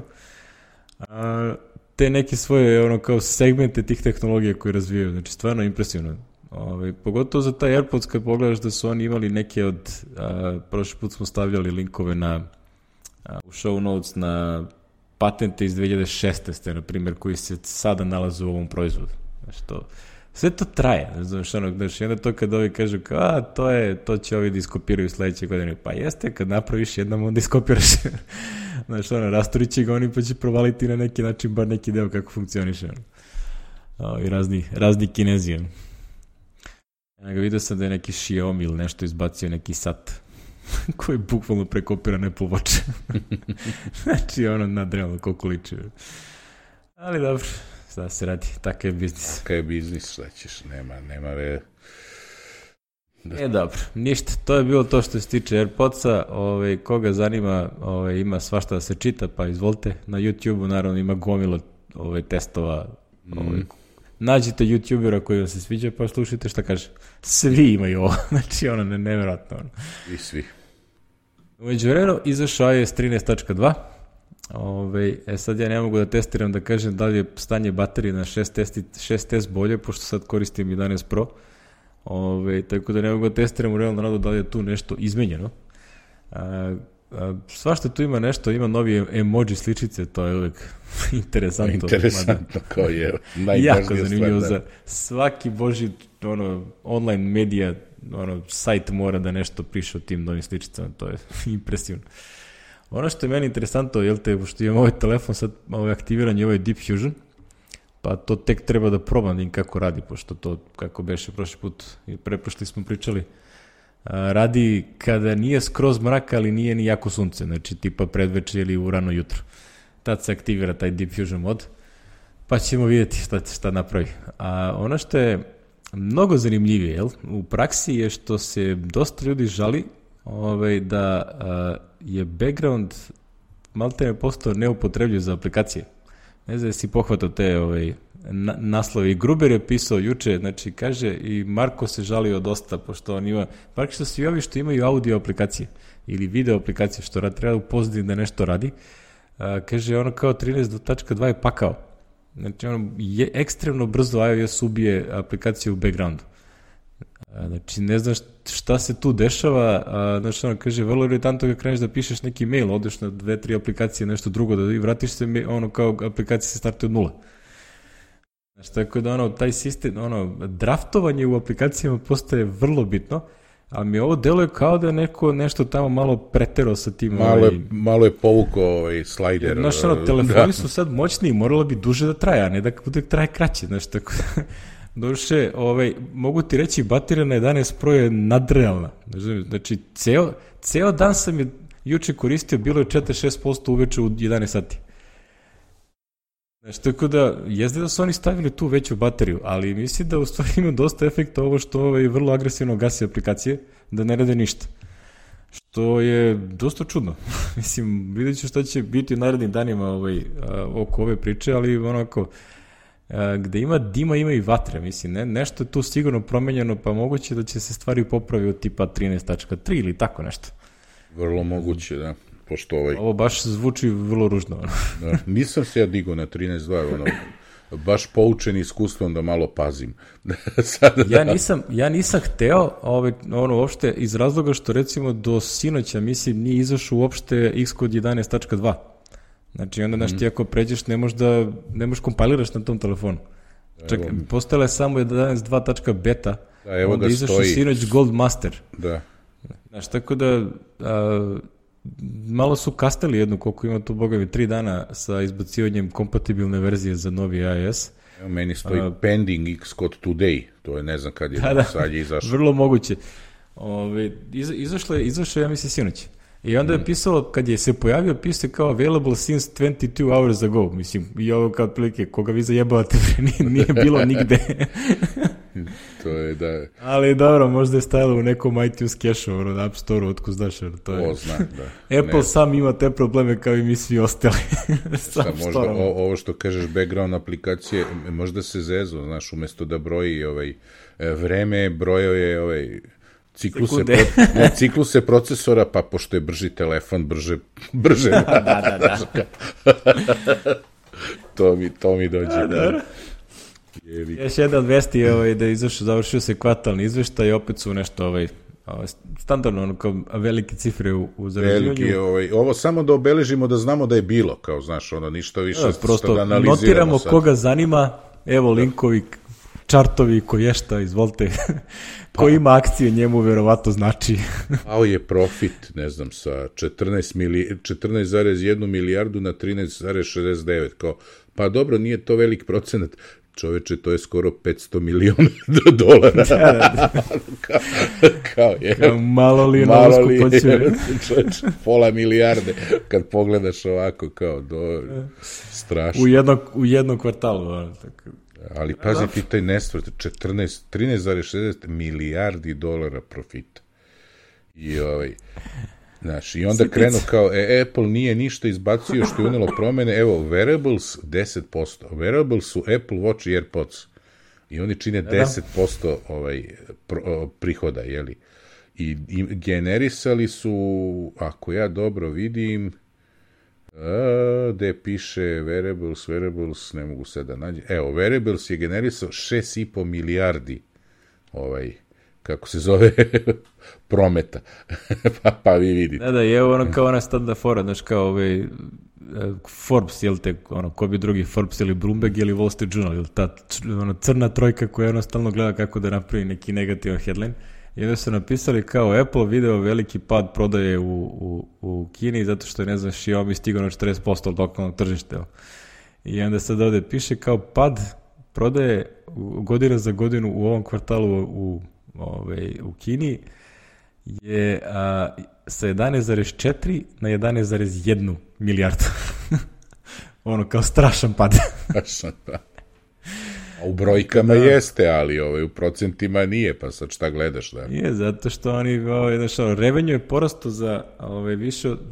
te neke svoje kao segmente tih tehnologija koje razvijaju, znači stvarno impresivno. Pogotovo za taj AirPods kad pogledaš da su oni imali neke od, prošli put smo stavljali linkove u show notes na patente iz 2016. na primjer, koji se sada nalaze u ovom proizvodu. Znači sve to traje, znaš, i onda to kad ovi kažu kao, to će ovi da iskopiraju sledeće godine, pa jeste, kad napraviš jednom, onda iskopiraš. Znaš, rasturit će ga oni, pa će provaliti na neki način, bar neki deo kako funkcioniše. I razni Kinezi. Vidio sam da je neki Xiaomi ili nešto izbacio, neki sat, koji bukvalno prekopira Apple Watch. Znači, nadrealno koliko liči. Ali dobro. Da se radi, takav je biznis. Takav je biznis, šta ćeš, nema ve... Dobro, ništa, to je bilo to što se tiče AirPodsa, koga zanima, ima svašta da se čita, pa izvolite, na YouTube-u naravno ima gomilo testova, nađite YouTubera koji vam se sviđa, pa slušajte šta kaže. Svi imaju ovo, znači nevjerojatno. I svi. Umeđuvremenu izašao je 13.2. Sad ja ne mogu da testiram da kažem da li je stanje baterije na 6S bolje, pošto sad koristim 11 Pro, tako da ne mogu da testiram u realnom radu da li je tu nešto izmenjeno. svašta tu ima nešto, ima novi emoji sličice, to je uvijek interesantno. Interesantno, kao je jako zanimljivo za svaki boži online medija, sajt mora da nešto piše o tim novim sličicama, to je impresivno. Ono što je meni interesantno, pošto imam ovaj telefon, sad aktiviran je ovaj Deep Fusion, pa to tek treba da probam kako radi, pošto to, kako beše prošli put i preprošli smo pričali, radi kada nije skroz mrak, ali nije ni jako sunce, znači tipa predveče ili u rano jutro. Tad se aktivira taj Deep Fusion mod, pa ćemo vidjeti šta napravi. A ono što je mnogo zanimljivije u praksi je što se dosta ljudi žali da je background maltene postao neupotrebljiv za aplikacije. Ne znam, si pohvatao te naslovi. Gruber je pisao juče, znači kaže, i Marko se žalio dosta, pošto on ima, praktično svi ovi što imaju audio aplikacije ili video aplikacije, što treba upoznati da nešto radi, kaže ono kao 13.2 je pakao. Znači ono je ekstremno brzo iOS ubije aplikaciju u backgroundu. Znači ne znaš šta se tu dešava, znači ono kaže, vrlo iritantno kad kreneš da pišeš neki mail, odeš na 2-3 aplikacije, nešto drugo, da i vratiš se, ono kao aplikacija se startuje od nula. Znači tako da taj sistem, draftovanje u aplikacijama postaje vrlo bitno, a mi ovo deluje kao da je neko nešto tamo malo preterao sa tim. Malo je povukao slajder. Znaš, telefoni su sad moćni i moralo bi duže da traje, a ne da bude traje kraće, znači tako da. Doduše, mogu ti reći, baterija na 11 Pro je nadrealna. Znači, ceo dan sam je juče koristio, bilo je 46% uveče u 11 sati. Znači, tako da, jezde da su oni stavili tu veću bateriju, ali mislim da u stvari ima dosta efekta ovo što vrlo agresivno gasi aplikacije, da ne rade ništa. Što je dosta čudno. Mislim, vidjet ću šta će biti u narednim danima oko ove priče, ali onako, gde ima dima, ima i vatre, mislim, nešto je tu sigurno promenjeno, pa moguće da će se stvari popravi od tipa 13.3 ili tako nešto. Vrlo moguće, da. Pošto ovo baš zvuči vrlo ružno. Da, nisam se ja digao na 13.2, baš poučen iskustvom da malo pazim. Ja nisam hteo, uopšte iz razloga što recimo do sinoća, mislim, nije izašao uopšte Xcode 11.2. Znači onda, ti ako pređeš, ne možeš kompiliraš na tom telefonu. Čak, postala je samo 11.2.beta, onda izašao sinoć Gold Master. Da. Znači, tako da malo su kastali jednu, koliko ima tu, boga mi, 3 dana sa izbacivanjem kompatibilne verzije za novi iOS. Evo, meni stoji pending Xcode today, to je ne znam kad je sad je izašao. Vrlo moguće. Izašlo je, ja mislim, sinoć. I onda je pisalo, kad je se pojavio, pisao kao available since 22 hours ago. Mislim, i ovo kao otprilike, koga vi zajebavate, nije bilo nigde. To je, da. Ali dobro, možda je stajalo u nekom iTunes cache-u, na App Store-u, otko znaš. To zna, da. Apple sam ima te probleme kao i mi svi ostali. Možda ovo što kažeš background aplikacije, možda se zezo, znaš, umjesto da broji vreme, brojao je cikluse procesora, pa pošto je brži telefon, brže. Da. To mi dođe. Još jedan vesti je da je završio se kvartalni izveštaj i opet su nešto standardno, kao velike cifre u zarađivanju. Ovo samo da obeležimo, da znamo da je bilo, kao znaš, ništa više. Prosto notiramo koga zanima, evo linkovi, čartovi, koješta, izvolite. Ko ima akcije, njemu verovatno znači. Pao je profit, ne znam, sa 14,1 milijardu na 13,69. Kao, pa dobro, nije to velik procenat. Čoveče, to je skoro 500 miliona dolara. Kao malo li je na uskupoću. Čoveče, pola milijarde. Kad pogledaš ovako, kao, strašno. U jednom kvartalu. Ali pazi ti taj nestvrt, 13,60 milijardi dolara profita. I onda krenu kao, Apple nije ništa izbacio što je unelo promene, evo, wearables 10%, wearables su Apple Watch i AirPods, i oni čine 10% prihoda, jeli? I generisali su, ako ja dobro vidim, gde piše wearables, ne mogu sad da nađem, evo, wearables je generisao 6,5 milijardi kako se zove, prometa. pa vi vidite. Da, je ono kao ona standa fora, znaš, kao Forbes, jel te, ono, ko bi drugi, Forbes ili Bloomberg ili Wall Street Journal, jel ta crna trojka koja ono stalno gleda kako da napravi neki negativan headline. I onda su napisali kao Apple video veliki pad prodaje u Kini zato što je, ne znam, Xiaomi stigao na 40% od lokalnog tržišta. I onda sad ovde piše kao pad prodaje godina za godinu u ovom kvartalu u Kini je sa 11,4 na 11,1 milijardu. Ono kao strašan pad. Strašan pad. A u brojkama jeste, ali u procentima nije, pa sad šta gledaš? Da? Nije, zato što oni, revenue je porasto za više od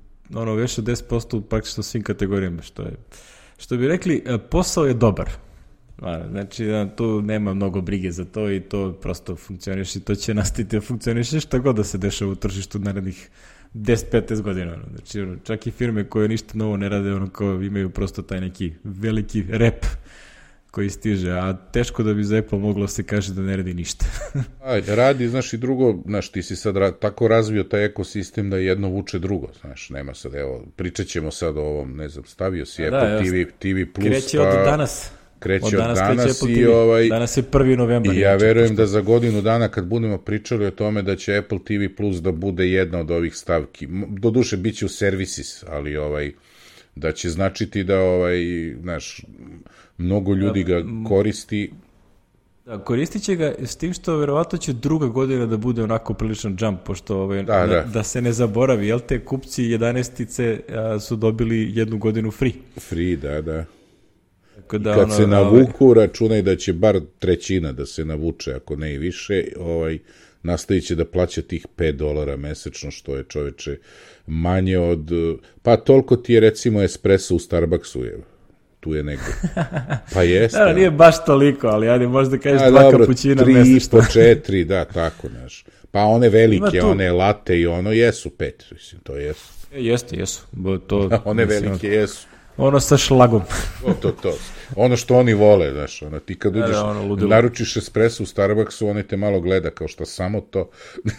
10% praktično svim kategorijama, što bi rekli, posao je dobar. Znači, tu nema mnogo brige za to i to prosto funkcioniš i to će nastaviti da funkcioniš šta god da se dešava u tržištu narednih 10-15 godina. Znači, čak i firme koje ništa novo ne rade, kao imaju prosto taj neki veliki rep koji stiže, a teško da bi za Apple moglo se kaže da ne radi ništa. Radi, znaš, i drugo, znaš, ti si sad tako razvio taj ekosistem da jedno vuče drugo, znaš, nema sad, evo, pričat ćemo sad o ovom, ne znam, stavio si Apple TV Plus, kreće od danas. Kreće od danas i danas je 1. novembar. I ja verujem da za godinu dana kad budemo pričali o tome da će Apple TV Plus da bude jedna od ovih stavki, doduše bit će u services, ali da će značiti da znaš, mnogo ljudi ga koristi. Da, koristit će ga s tim što verovatno će druga godina da bude onako priličan jump, pošto da se ne zaboravi, jel te kupci 11-ice su dobili jednu godinu free. Free, da. I kad se navuku, računaj da će bar trećina da se navuče, ako ne i više, nastavit će da plaća tih $5 mesečno, što je, čoveče, manje od... Pa toliko ti je, recimo, espresso u Starbucksu, tu je negde. Pa jeste. Da, nije baš toliko, ali ajde, možda kažeš 2 kapućina mesečno. 3,5, 4, da, tako, znaš. Pa one velike, one latte i ono, jesu 5, mislim, to jesu. Jesu. One velike jesu. Ono sa šlagom. To. Ono što oni vole, znaš, ti kad uđeš, naručiš espresso u Starbucksu, oni te malo gleda kao što samo to.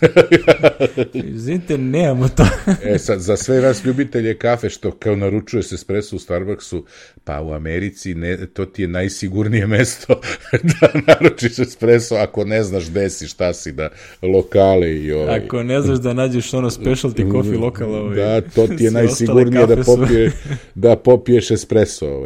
Izvinite, nemamo to. Sad, za sve vas ljubitelje kafe što kao naručuješ espresso u Starbucksu, pa u Americi to ti je najsigurnije mesto da naručiš espresso ako ne znaš gde si, šta si, da lokale i Ako ne znaš da nađeš ono specialty coffee lokal. Da, to ti je najsigurnije da popiješ espresso.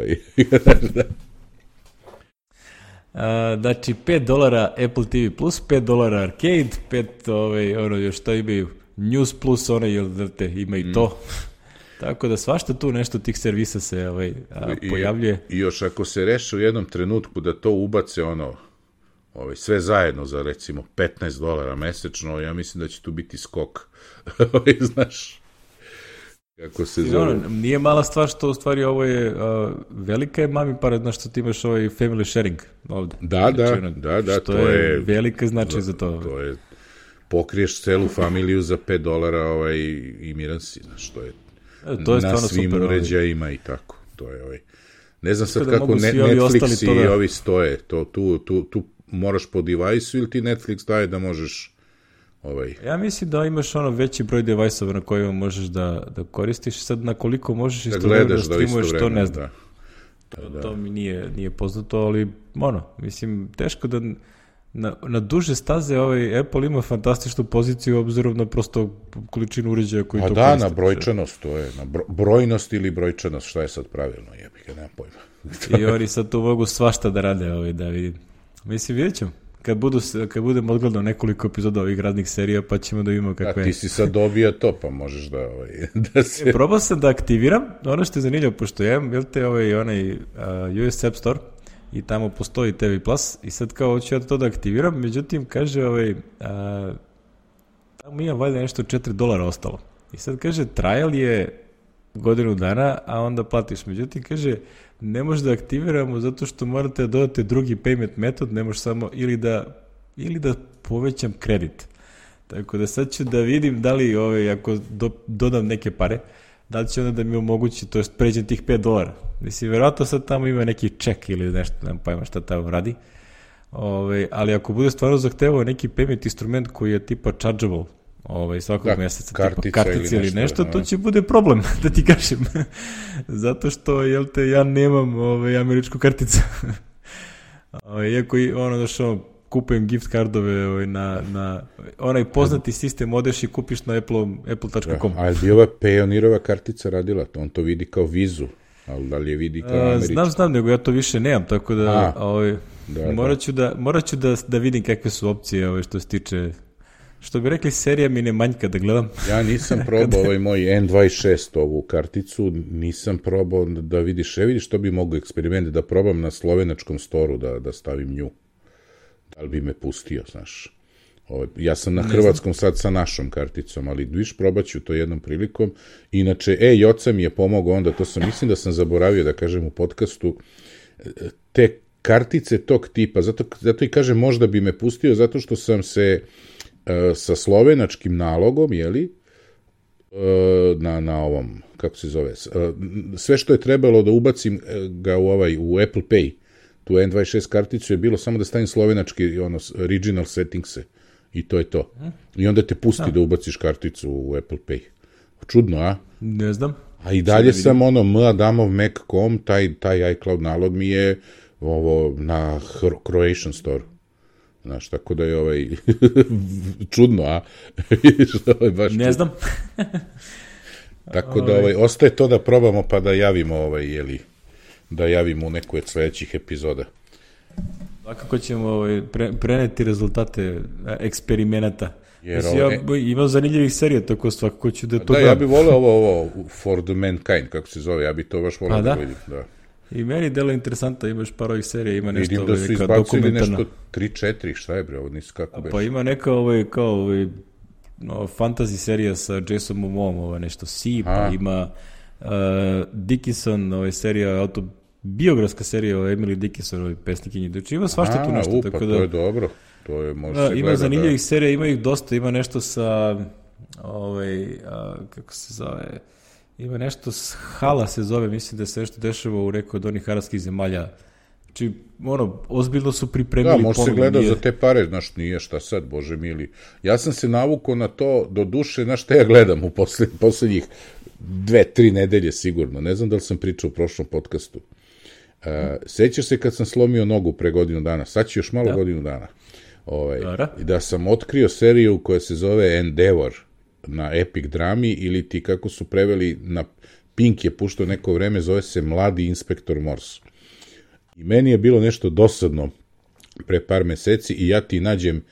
Znači $5 Apple TV Plus, $5 Arcade, 5 još što imaju News Plus, ima i to. Tako da svašta tu nešto tih servisa se pojavljuje. I još ako se reše u jednom trenutku da to ubace sve zajedno za recimo $15 mesečno, ja mislim da će tu biti skok. Znaš, kako se zove. Nije mala stvar što u stvari ovo je velika je mami para, znaš što ti imaš family sharing ovde. Da. Što je velika značaj za to. To je, pokriješ celu familiju za $5 i miran si, znaš, to je na svim uređajima i tako. To je ne znam sad kako Netflix i ovi stoje, tu moraš po device-u ili ti Netflix daje da možeš Ja mislim da imaš veći broj devajsova na kojima možeš da koristiš, sad na koliko možeš istovremeno da streamuješ, to ne znam. To mi nije poznato, ali mislim, teško da na duže staze Apple ima fantastičnu poziciju obzirom na prosto količinu uređaja koji to koriste. Da, na brojčanost, to je, na brojnost ili brojčanost, šta je sad pravilno, nemam pojma. I oni sad tu mogu svašta da rade, da vidim. Mislim, vidjet ćemo. Kad budem odgledao nekoliko epizoda ovih raznih serija, pa ćemo da vidimo kako je. A ti si sad dobija to, pa možeš da se... Probao sam da aktiviram, ono što je zanimljivo, pošto ja imam, onaj US App Store i tamo postoji TV Plus i sad kao hoću ja to da aktiviram, međutim, kaže, tamo ima valjda nešto $4 ostalo. I sad kaže, trial je godinu dana, a onda platiš. Međutim, kaže, ne može da aktiviramo zato što morate da dodate drugi payment metod, ne može samo ili da povećam kredit. Tako da sad ću da vidim da li ako dodam neke pare, da li će onda da mi omogući, to jest pređem tih $5. Mislim, verovatno sad tamo ima neki ček ili nešto, nemam pojma šta tamo radi, Ali ako bude stvarno zahtevao neki payment instrument koji je tipa chargeable, svakog meseca, tipa kartica ili nešto, to će bude problem, da ti kažem. Zato što, ja nemam američku karticu. Iako kupujem gift cardove na onaj poznati sistem, odeš i kupiš na apple.com. Ali bi ova Payoneerova kartica radila, on to vidi kao vizu, ali da li je vidi kao američka? Znam, nego ja to više nemam, tako da morat ću da vidim kakve su opcije što se tiče, što bi rekli, serija mi ne manjka da gledam. Ja nisam probao moj N26 ovu karticu, nisam probao da vidiš što bi mogu eksperiment da probam na slovenačkom storu da stavim nju. Da li bi me pustio, znaš. Ja sam na hrvatskom sad sa našom karticom, ali viš probat ću to jednom prilikom. Inače, Joca mi je pomogao onda, mislim da sam zaboravio da kažem u podcastu, te kartice tog tipa, zato i kažem možda bi me pustio, zato što sam se sa slovenačkim nalogom, na ovom, kako se zove, sve što je trebalo da ubacim ga u Apple Pay, tu N26 karticu je bilo samo da stavim slovenački original settingse i to je to. I onda te pusti da ubaciš karticu u Apple Pay. Čudno, a? Ne znam. A i dalje sam Adamov.com, taj iCloud nalog mi je na Croatian Store. Znaš, tako da je čudno, a? Ne znam. Tako da ostaje to da probamo pa da javimo da javimo u neku od sledećih epizoda. Svakako ćemo preneti rezultate eksperimenata. Imam zanimljivih serija, tako svakako ću da to... Da, ja bih voleo ovo For the Mankind, kako se zove, ja bih to baš voleo da vidim. Da. I meni delo interesanta, imaš par ovih serija, ima nešto vidim da su izbacili nešto 3-4, šta je bre, ovo nisi kako beš. Pa ima neka fantasy serija sa Jason Momoom, nešto pa ima Dickinson, serija, biografska serija o Emily Dickinson, pesnikinji, znači ima svašta tu nešto. Pa to je dobro, to je, može se gleda. Ima zanimljivih serija, ima ih dosta, ima nešto sa, kako se zove, ima nešto s Hala se zove, mislim da se nešto dešava u nekoj od onih arapskih zemalja. Znači, ozbiljno su pripremili. Da, može se gleda za te pare, znaš, nije šta sad, bože mili. Ja sam se navukao na to, do duše, znaš šta ja gledam u poslednjih 2-3 nedelje sigurno. Ne znam da li sam pričao u prošlom podcastu. Sećaš se kad sam slomio nogu pre godinu dana, sad će još malo godinu dana. Da sam otkrio seriju koja se zove Endeavor na Epic Drami, ili ti kako su preveli, na Pink je puštao neko vreme, zove se Mladi inspektor Morse. I meni je bilo nešto dosadno pre par meseci i ja ti nađem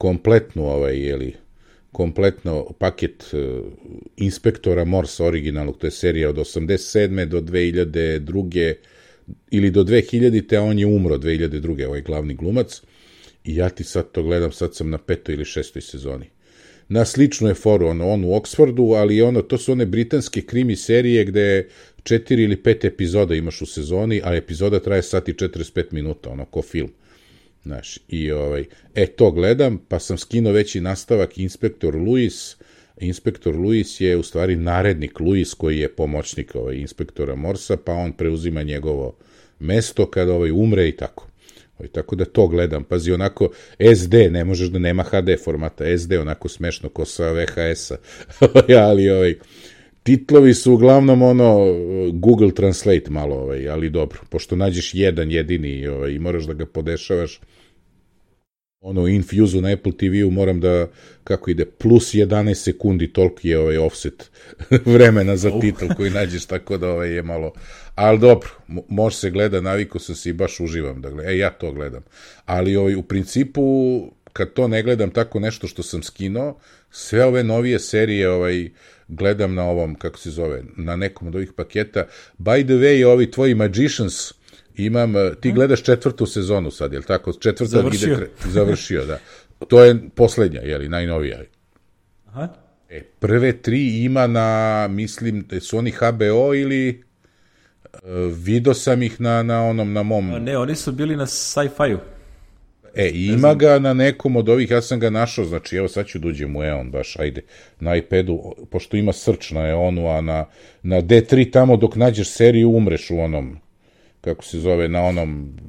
kompletno paket inspektora Morse originalnog, to je serija od 87. do 2002. ili do 2000. a on je umro 2002. ovaj glavni glumac. I ja ti sad to gledam, sad sam na 5. ili 6. sezoni. Na sličnu je foru, on u Oxfordu, ali to su one britanske krimi serije gde 4 ili 5 epizoda imaš u sezoni, a epizoda traje sat i 45 minuta, ko film. Znaš, i to gledam, pa sam skinuo veći nastavak Inspektor Lewis. Inspektor Lewis je u stvari narednik Lewis koji je pomoćnik inspektora Morsa, pa on preuzima njegovo mesto kada umre i tako. Tako da to gledam. Pazi, onako SD, ne možeš da nema HD formata, SD onako smešno ko sa VHS-a. Ali titlovi su uglavnom Google Translate malo, ali dobro, pošto nađeš jedan jedini i moraš da ga podešavaš, Infuse-u na Apple TV-u moram da, kako ide, plus 11 sekundi, toliki je offset vremena za titl koji nađeš, tako da je malo, ali dobro, može se gleda, navikao sam se i baš uživam da gledam, ja to gledam, ali u principu, kad to ne gledam tako nešto što sam skinuo, sve ove novije serije gledam na ovom, kako se zove, na nekom od ovih paketa. By the way, ovi tvoji Magicians, ti gledaš 4. sezonu sad, je li tako? 4. Završio, da. To je poslednja, je li, najnovija. Aha. Prve 3 ima na, mislim, su oni HBO ili vidio sam ih na mom... Ne, oni su bili na Sci-Fi-u. Ima ga na nekom od ovih, ja sam ga našao, znači, evo sad ću da uđem u Eon, baš, ajde, na iPadu, pošto ima search na Eonu, a na D3 tamo dok nađeš seriju umreš u onom, kako se zove,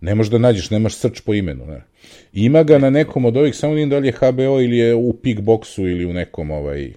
Ne možeš da nađeš, nemaš search po imenu. Ne. Ima ga na nekom od ovih, samo da li je HBO ili je u Pickboxu ili u nekom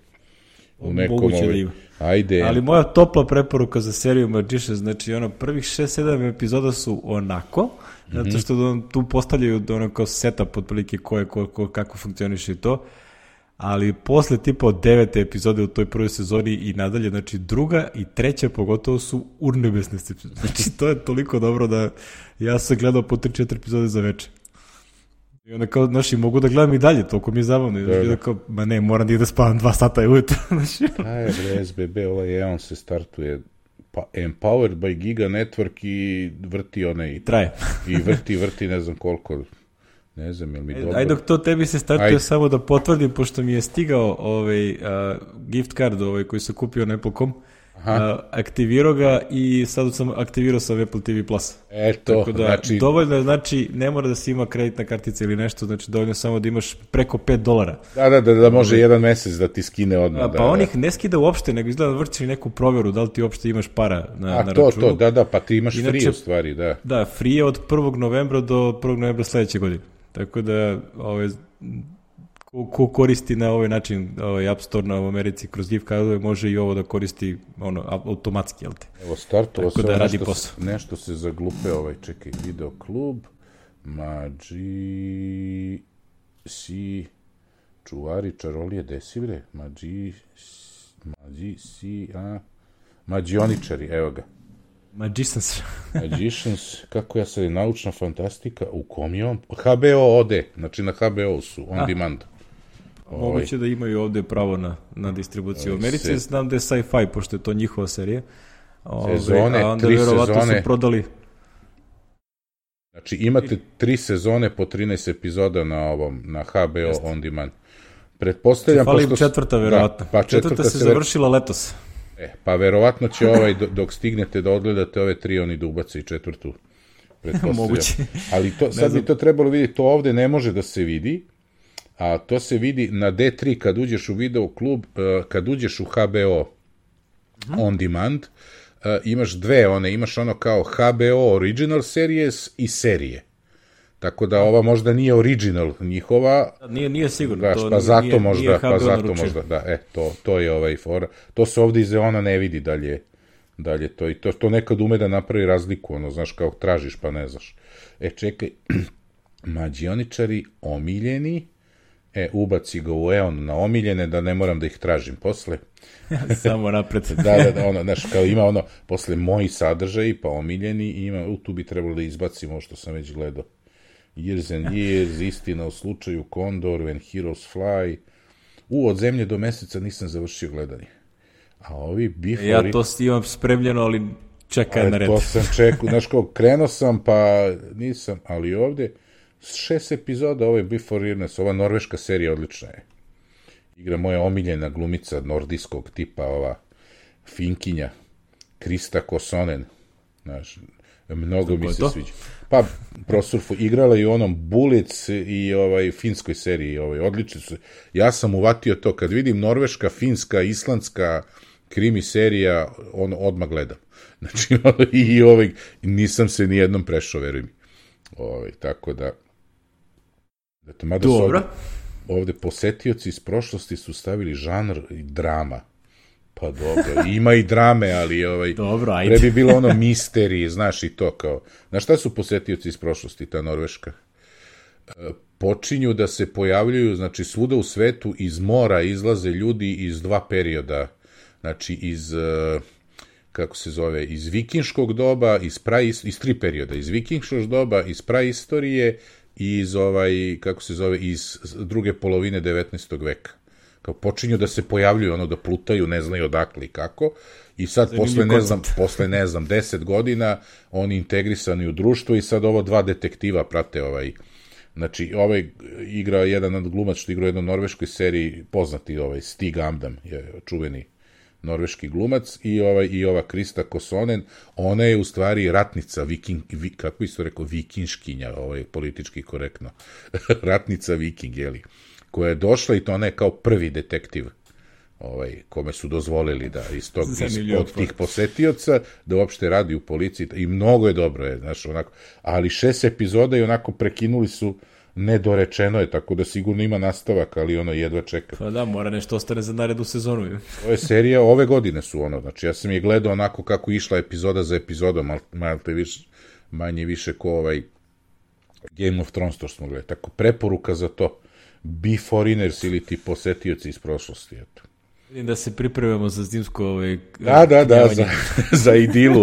ajde. Ali moja topla preporuka za seriju Magicians, znači prvih 6-7 epizoda su onako, zato što tu postavljaju kao setup otprilike kako funkcioniše i to, ali posle tipa od 9. epizode u toj prvoj sezoni i nadalje, znači druga i treća pogotovo su urnebesne. Znači to je toliko dobro da ja sam gledao po 3-4 epizode za večer. I onda kao, mogu da gledam i dalje, toliko mi je zabavno. Da. Kao, moram da spavam 2 sata i ujutro. SBB, on se startuje Empowered by Giga Network i vrti traje. I vrti ne znam koliko. Ne znam, je li mi dobro? Ajde, dok to tebi se startuje, samo da potvrdim, pošto mi je stigao gift card koji sam kupio na Apple.com, aktivirao ga i sad sam aktivirao sa Apple TV Plus. Tako da, znači... dovoljno je, znači, ne mora da si ima kreditna kartica ili nešto, znači dovoljno samo da imaš preko $5. Da može jedan mesec da ti skine odmah. Pa on ih ne skida uopšte, nego izgleda da vrčiš neku provjeru, da li ti uopšte imaš para na računu. Pa ti imaš free u stvari, da. Da, free je od 1. novembra do 1. novembra sledeće godine. Tako da, ko koristi na ovaj način App Store na Americi kroz gift cardove, može i ovo da koristi automatski, jel te? Evo, startovo se da nešto se zaglupe, čekaj, video klub, čuvari čarolije, desi bre, Magioničari, evo ga. Magicians, kako ja sad, naučna fantastika, u kom je on? HBO OD, znači na HBO su, on demand. Moguće da imaju ovde pravo na distribuciju. U Americi znam da je sci-fi, pošto je to njihova serija. Sezone, 3 sezone. Su prodali. Znači imate 3 sezone po 13 epizoda na HBO on demand. Pretpostavljam... Fali im 4. verovatno. Pa 4. se završila letos. Pa verovatno će dok stignete da odgledate ove 3, oni da ubace i 4. Moguće. Ali sad bi to trebalo vidjeti, to ovde ne može da se vidi, a to se vidi na D3 kad uđeš u video klub, kad uđeš u HBO on demand, imaš imaš kao HBO original series i serije. Tako da ova možda nije original njihova. Nije sigurno. Pa zato možda, to je fora. To se ovde iz ona ne vidi dalje to. I to nekad ume da napravi razliku, znaš, kao tražiš pa ne znaš. Čekaj, Magioničari omiljeni, ubaci ga u Eon na omiljene, da ne moram da ih tražim posle. Samo napred. Znaš, kao ima posle moji sadržaji, pa omiljeni, i ima, tu bi trebalo da izbacimo ovo što sam već gledao. Years and Years, istina o slučaju Condor, When Heroes Fly. Od zemlje do meseca nisam završio gledanje. A ovi Before... Ja to imam spremljeno, ali čekaj na red. To sam čekao, znaš kao, krenuo sam, pa nisam, ali ovde 6 epizoda, ovo je Before Illness, ova norveška serija odlična je. Igra moja omiljena glumica nordijskog tipa, ova Finkinja, Krista Kosonen, znaš, mnogo mi se sviđa. Pa, prosurfu, igrala i u onom Bullets i finskoj seriji, odlični su. Ja sam uvatio to, kad vidim norveška, finska, islandska krimi serija, odmah gledam. Znači, nisam se nijednom prešao, veruj mi. Tako da... Dobro. Ovde posetioci iz prošlosti su stavili žanr i drama. Pa dobro, ima i drame, ali dobro, ajde. Pre bi bilo misterije, znaš, i to kao. Znaš šta su posetioci iz prošlosti, ta norveška? Počinju da se pojavljuju, znači svuda u svetu iz mora izlaze ljudi iz 2 perioda, znači iz, kako se zove, iz vikinškog doba, iz 3 perioda, iz vikinškog doba, iz praistorije i iz kako se zove, iz druge polovine 19. veka. Kao počinju da se pojavljuju, da plutaju, ne znaju odakle i kako, i sad posle 10 godina oni integrisani u društvo i sad ovo 2 detektiva prate znači igra jedan od glumac što igra u jednoj norveškoj seriji, poznati Stig Amdam je čuveni norveški glumac, i ova Krista Kosonen, ona je u stvari ratnica, kako bi se rekao, vikinškinja, politički korektno, ratnica viking, jeli, koja je došla i to ona je kao prvi detektiv kome su dozvolili da od tih posetioca da uopšte radi u policiji i mnogo je dobro, znaš, onako, ali 6 epizoda i onako prekinuli su nedorečeno je, tako da sigurno ima nastavak, ali jedva čeka. Pa da, mora nešto ostane za narednu sezonu. Ovo je serija, ove godine su znači ja sam je gledao onako kako išla epizoda za epizodom, manje više ko Game of Thrones, to smo gledali. Tako, preporuka za to, Be Foreigners ili ti posetioci iz prošlosti, eto. Vidim da se pripremamo za zimsko Da, za idilu.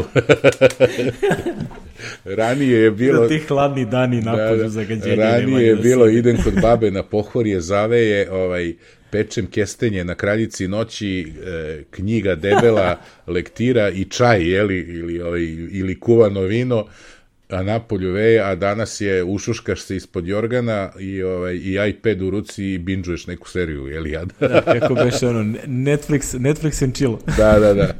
Ranije je bilo... Za tih hladni dani napolju zagađenja. Ranije je bilo, idem kod babe na pohorje, zaveje, pečem kestenje na kraljici noći, knjiga debela, lektira i čaj, ili kuvano vino, a napolju veje, a danas je ušuškaš se ispod jorgana i iPad u ruci i binđuješ neku seriju, jel jad? Da, kako beše Netflix and chill. Da.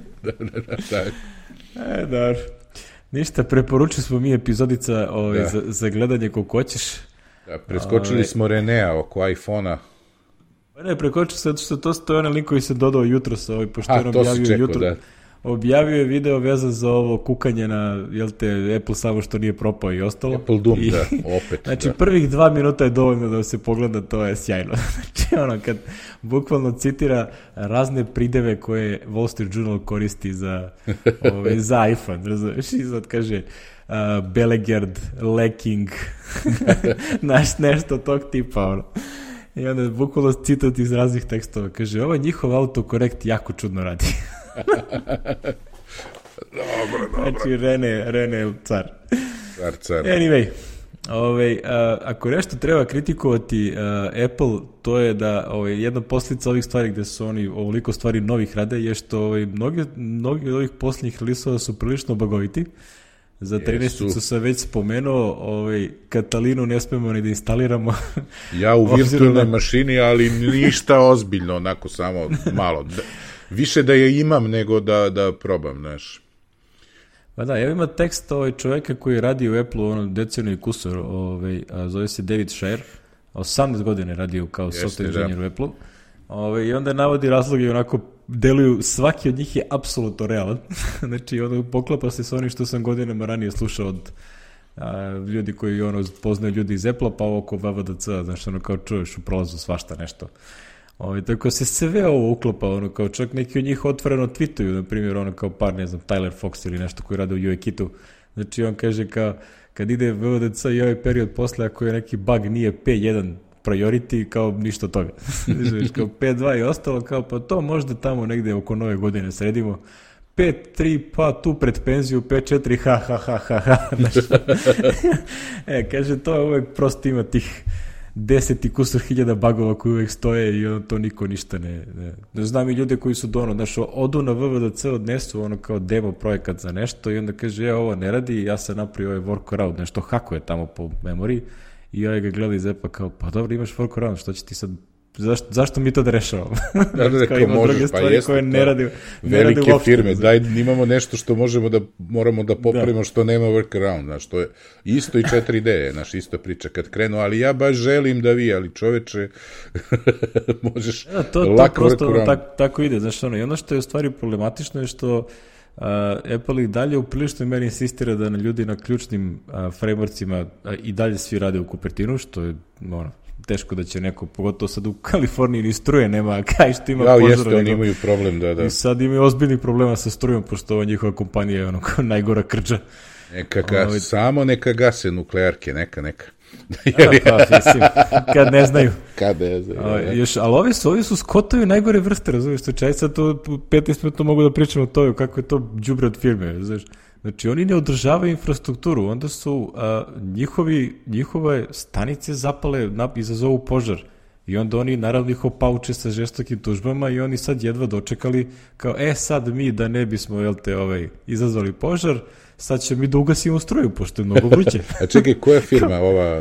Dobro. Ništa, preporučili smo mi epizodica za gledanje koliko hoćeš. Da, preskočili smo Renea oko iPhone-a. Ne, preskočili se, zato što to je onaj link koji se dodao jutros, pošto on objavio jutro. Da. Objavio je video vezan za ovo kukanje na, Apple samo što nije propao i ostalo. Apple Doom, opet. Znači, prvih 2 minuta je dovoljno da se pogleda, to je sjajno. Znači, kad bukvalno citira razne prideve koje Wall Street Journal koristi za iPhone, razumiješ? I sad kaže Belegard, Lacking, nešto tog tipa, I onda bukvalno citat iz raznih tekstova. Kaže, njihov autokorekt jako čudno radi. Dobro. Znači, Rene car. Car. Anyway, ako nešto treba kritikovati Apple, to je da jedna posljedica ovih stvari gde su oni ovoliko stvari novih rade je što mnogi od ovih posljednjih releasova su prilično bagoviti. Za 13 sam već spomenuo, Katalinu ne smemo ni da instaliramo. Ja u virtualnoj mašini, ali ništa ozbiljno, onako samo malo. Više da je imam nego da probam, znaš. Pa da, ima tekst čoveka koji radi u Apple-u, deceniju i kusur, zove se David Shire, 18 godina radio kao software inženjer u Apple-u, i onda navodi razloge i onako deluju, svaki od njih je apsolutno realan. Znači, poklapa se s onim što sam godinama ranije slušao od ljudi koji poznaju ljudi iz Apple-a, pa oko VVDC, znaš, kao čuješ u prolazu svašta nešto. Tako se sve ovo uklapa, kao čak neki od njih otvoreno tweetuju, na primjer, kao par, ne znam, Tyler Fox ili nešto koji rade u UIKit-u. Znači, on kaže kad ide VVDC i ovaj period posle, ako je neki bug nije P1 priority, kao ništa toga. Znači, kao P2 i ostalo, kao pa to možda tamo negde oko nove godine sredimo. P3, pa tu pred penziju, P4, ha. Kaže, to je uvek prosto ima tih 10 i kusur hiljada bagova koji uvek stoje i to niko ništa ne... Znam i ljude koji su odu na VVDC, odnesu kao demo projekat za nešto i onda kaže, ovo ne radi, ja sam napravio workaround, nešto hakuje tamo po memoriji i ja ga gleda iz Apple kao, pa dobro, imaš workaround, što će ti sad... Zašto mi to da rešavamo? Kao ima druge stvari koje ne radi velike firme, daj imamo nešto što moramo da popravimo što nema workaround, znaš, to je isto i 4D, znaš, isto priča kad krenu, ali ja baš želim da vi, ali čoveče možeš lako workaround. Tako ide, znaš, i ono što je u stvari problematično je što Apple i dalje u priličnoj meri insistira da ljudi na ključnim frameworksima i dalje svi rade u Cupertinu, što je teško da će neko, pogotovo sad u Kaliforniji ni struje nema, kaj što ima požara. Jeste, oni imaju problem, da. I sad imaju ozbiljnih problema sa strujom, pošto ova njihova kompanija je najgora krđa. Samo neka gase nuklearke, neka. Kad ne znaju. Ali ovi su Scottovi najgore vrste, razumiješ, sad to 15 minuta mogu da pričam o tome, kako je to đubre od firme, razumiješ. Znači, oni ne održavaju infrastrukturu, onda su njihove stanice zapale, izazovu požar. I onda oni, naravno, ih opauče sa žestokim tužbama i oni sad jedva dočekali kao, sad mi da ne bismo, izazvali požar, sad će mi da ugasimo struju, pošto je mnogo vruće. A čekaj, koja firma ova?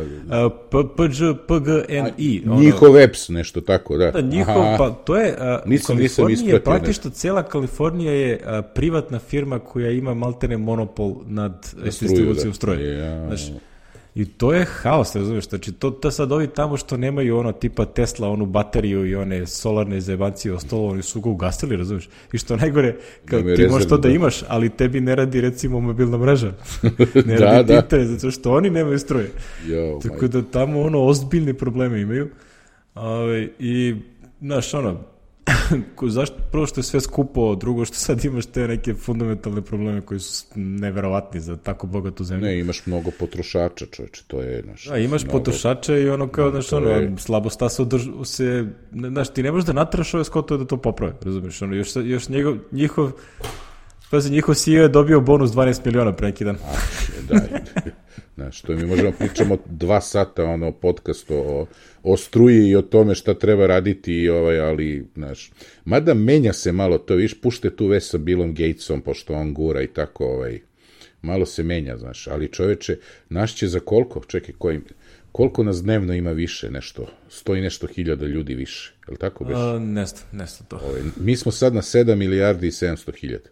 PG&E. Njihov EPS, nešto tako, da. Njihov, pa to je, nisam Kalifornija, praktično cijela Kalifornija je privatna firma koja ima maltene monopol nad distribucijom struje. I to je haos, razumiješ, znači to sad ovi tamo što nemaju ono tipa Tesla, onu bateriju i one solarne zajebancije ostalo, oni su ga ugasili, razumiješ, i što najgore, kao ti možeš to da imaš, ali tebi ne radi recimo mobilna mreža, ne radi internet, zato što oni nemaju struje, tako da tamo ono ozbiljne probleme imaju, i znaš ono, zašto? Prvo što je sve skupo, drugo što sad imaš te neke fundamentalne probleme koji su neverovatni za tako bogatu zemlju. Ne, imaš mnogo potrošača, čovječe, to je naš. Da, imaš potrošača i ono kao, znaš, ono, slabosta se, znaš, ti ne možeš da nateraš ove skotove da to poprave, razumiješ, ono, još njihov CEO je dobio bonus 12 miliona pre neki dan. Znaš, to mi možemo pričamo 2 sata ono podcast o struji i o tome šta treba raditi, ali, znaš, mada menja se malo to, viš, pušte tu već sa Billom Gatesom, pošto on gura i tako, malo se menja, znaš, ali čoveče, naš će za koliko, čekaj, koliko nas dnevno ima više, nešto, 100 i nešto hiljada ljudi više, je li tako beš? Nesto to. Mi smo sad na 7 milijardi i 700 hiljada.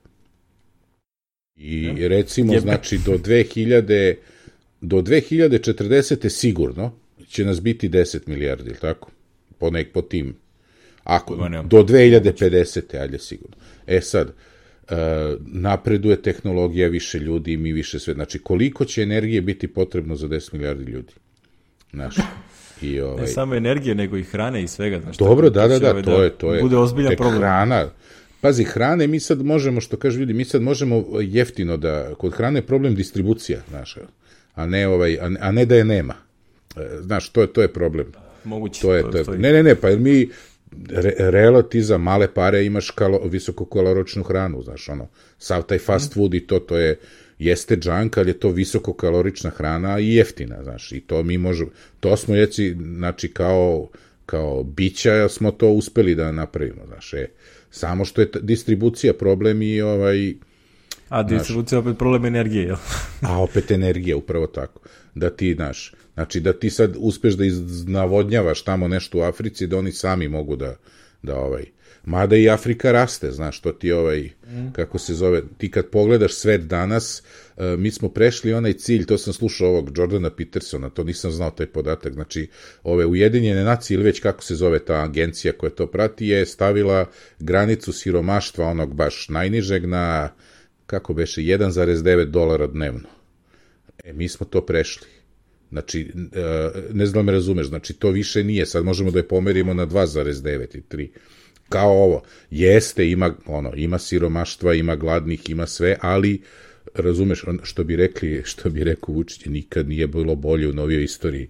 I recimo, znači, do 2040. sigurno će nas biti 10 milijardi, ili tako? Po tim. Do 2050. ajde sigurno. Sad, napreduje tehnologija, više ljudi, mi više sve. Znači, koliko će energije biti potrebno za 10 milijardi ljudi? Znaš, ne samo energije, nego i hrane i svega. Znaš, dobro, da, to je. Bude ozbiljan problem. Hrana. Pazi, hrane mi sad možemo, što kažu ljudi, mi sad možemo jeftino da, kod hrane je problem distribucija, znaš, a ne da je nema. Znaš, to je problem. Moguće. Ne, pa jer mi ti za male pare imaš visokokaloričnu hranu, znaš, ono, sav taj fast food i to jeste junk, ali je to visokokalorična hrana i jeftina, znaš, i to mi možemo, to smo znači kao bića smo to uspeli da napravimo, znaš, samo što je distribucija problem i A distribucija opet problem energije, jel? A opet energija, upravo tako. Da ti, znaš, znači da ti sad uspeš da navodnjavaš tamo nešto u Africi, da oni sami mogu da mada i Afrika raste, znaš, to ti kako se zove, ti kad pogledaš svet danas, mi smo prešli onaj cilj, to sam slušao ovog Jordana Petersona, to nisam znao taj podatak, znači, ove Ujedinjene nacije, ili već kako se zove ta agencija koja to prati, je stavila granicu siromaštva onog baš najnižeg na, kako beše, $1,9 dnevno. Mi smo to prešli. Znači, ne znam da me razumeš, znači to više nije, sad možemo da je pomerimo na 2,9 i 3. Kao ovo, jeste, ima siromaštva, ima gladnih, ima sve, ali, razumeš, što bi rekao Vučić, nikad nije bilo bolje u novijoj istoriji.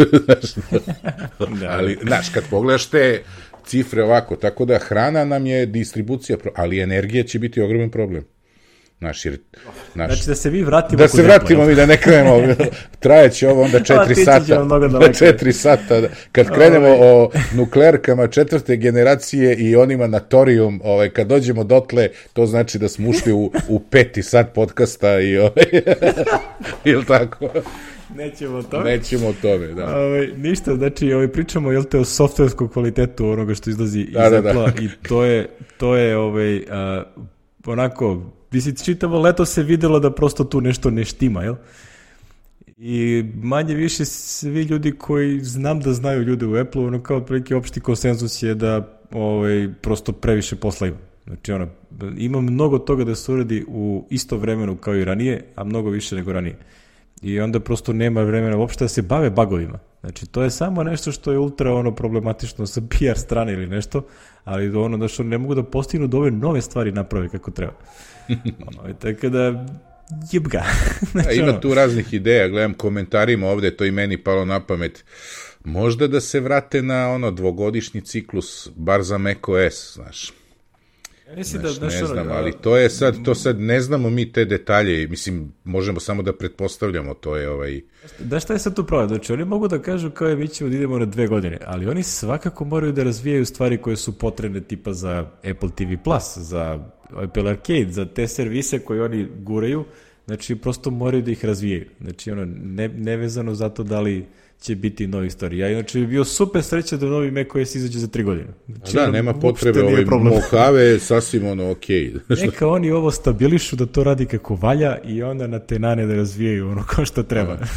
Ali, znaš, kad pogledaš te cifre ovako, tako da hrana nam je distribucija, ali energija će biti ogroman problem. Znači da se vi vratimo da se vratimo mi, da ne krenemo, trajeće ovo onda 4 sata 4 sata, kad krenemo o nuklearkama 4. generacije i onima na torijum, kad dođemo dotle, to znači da smo ušli u 5. sat podcasta i ili tako. Nećemo o tome, da. Ništa, znači pričamo o softverskom kvalitetu onoga što izlazi iz Apple-a i to je onako, čitavo leto se videlo da prosto tu nešto ne štima, jel? I manje više svi ljudi koji znam da znaju ljude u Apple-u, ono kao otprilike opšti konsenzus je da prosto previše posla ima. Znači ima mnogo toga da se uradi u isto vremenu kao i ranije, a mnogo više nego ranije. I onda prosto nema vremena uopšte da se bave bagovima. Znači to je samo nešto što je ultra problematično sa PR strane ili nešto, ali da što ne mogu da postignu da ove nove stvari naprave kako treba. Tako da jebga. Ima tu raznih ideja, gledam komentarima ovde, to i meni palo na pamet. Možda da se vrate na 2-godišnji ciklus, bar za macOS, znaš. Ne znam, ali to sad ne znamo mi te detalje, mislim, možemo samo da pretpostavljamo, to je Da, šta je sad tu problem? Znači, oni mogu da kažu kao mi ćemo da idemo na 2 godine, ali oni svakako moraju da razvijaju stvari koje su potrebne tipa za Apple TV+, za Apple Arcade, za te servise koje oni guraju, znači prosto moraju da ih razvijaju. Znači, nevezano zato da li će biti novi stvari. Ja inače bi bio super sreća da novi macOS izađe za 3 godine. Znači, nema potrebe, Mojave sasvim okej. Neka oni ovo stabilišu da to radi kako valja i onda na te nane da razvijaju kao što treba.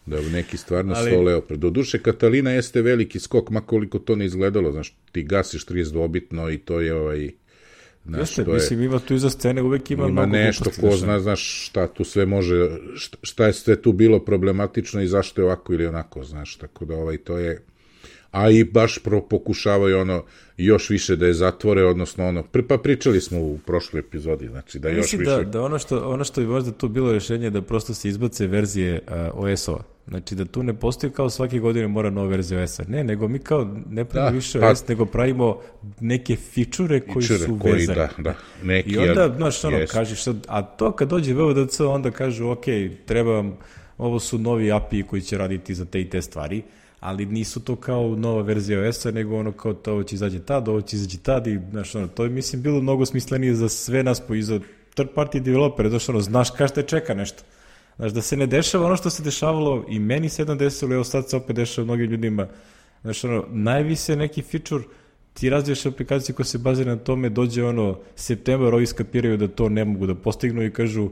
Da, neki stvarno stoleo. Doduše, Katalina jeste veliki skok, makoliko to ne izgledalo, znaš, ti gasiš 32-bitno i to je Jeste, mislim, ima tu iza scene, uvek ima mnogo nešto, ko zna, znaš, šta tu sve može, šta je sve tu bilo problematično i zašto je ovako ili onako, znaš, tako da to je, a i baš pokušavaju još više da je zatvore, odnosno pa pričali smo u prošloj epizodi, znači da još više... Mislim da ono što bi možda tu bilo rješenje da prosto se izbace verzije OS-ova. Znači da tu ne postoji kao svake godine mora nova verzija OS-a. Ne, nego mi kao ne pravimo više OS, nego pravimo neke fičure koji su vezani. Neki, i onda, znaš, kažeš sad, a to kad dođe VVDC, onda kažu, ok, ovo su novi API koji će raditi za te i te stvari, ali nisu to kao nova verzija OS-a, nego kao to ovo će izađe tad, ovo će izađe tad i, znaš, to je, mislim, bilo mnogo smislenije za sve nas iza third party developere, znaš kada te čeka nešto. Znaš, da se ne dešava ono što se dešavalo i meni se jedno desilo, evo sad se opet dešava mnogim ljudima. Znaš, najviše neki feature, ti razvijaš aplikaciju koja se bazira na tome, dođe septembar, ovi skapiraju da to ne mogu da postignu i kažu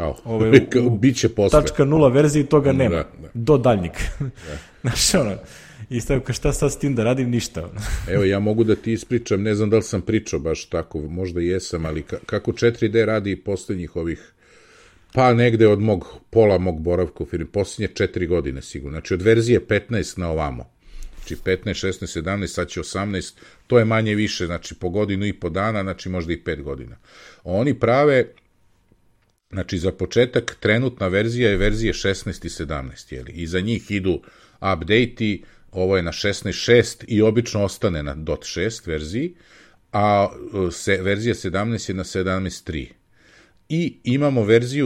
biće posle. Tačka 0 verziji toga nema. Do daljnjeg. Znaš, i stavka šta sad s tim da radim, ništa. Evo, ja mogu da ti ispričam, ne znam da li sam pričao baš tako, možda jesam, ali kako 4D radi poslednjih ovih, pa negde od pola mog boravka u firmi, posljednje 4 godine sigurno, znači od verzije 15 na ovamo, znači 15, 16, 17, sad će 18, to je manje više, znači po godinu i po dana, znači možda i 5 godina. Oni prave, znači za početak trenutna verzija je verzije 16 i 17, jeli? I za njih idu update-i, ovo je na 16.6 i obično ostane na .6 verziji, a verzija 17 je na 17.3. I imamo verziju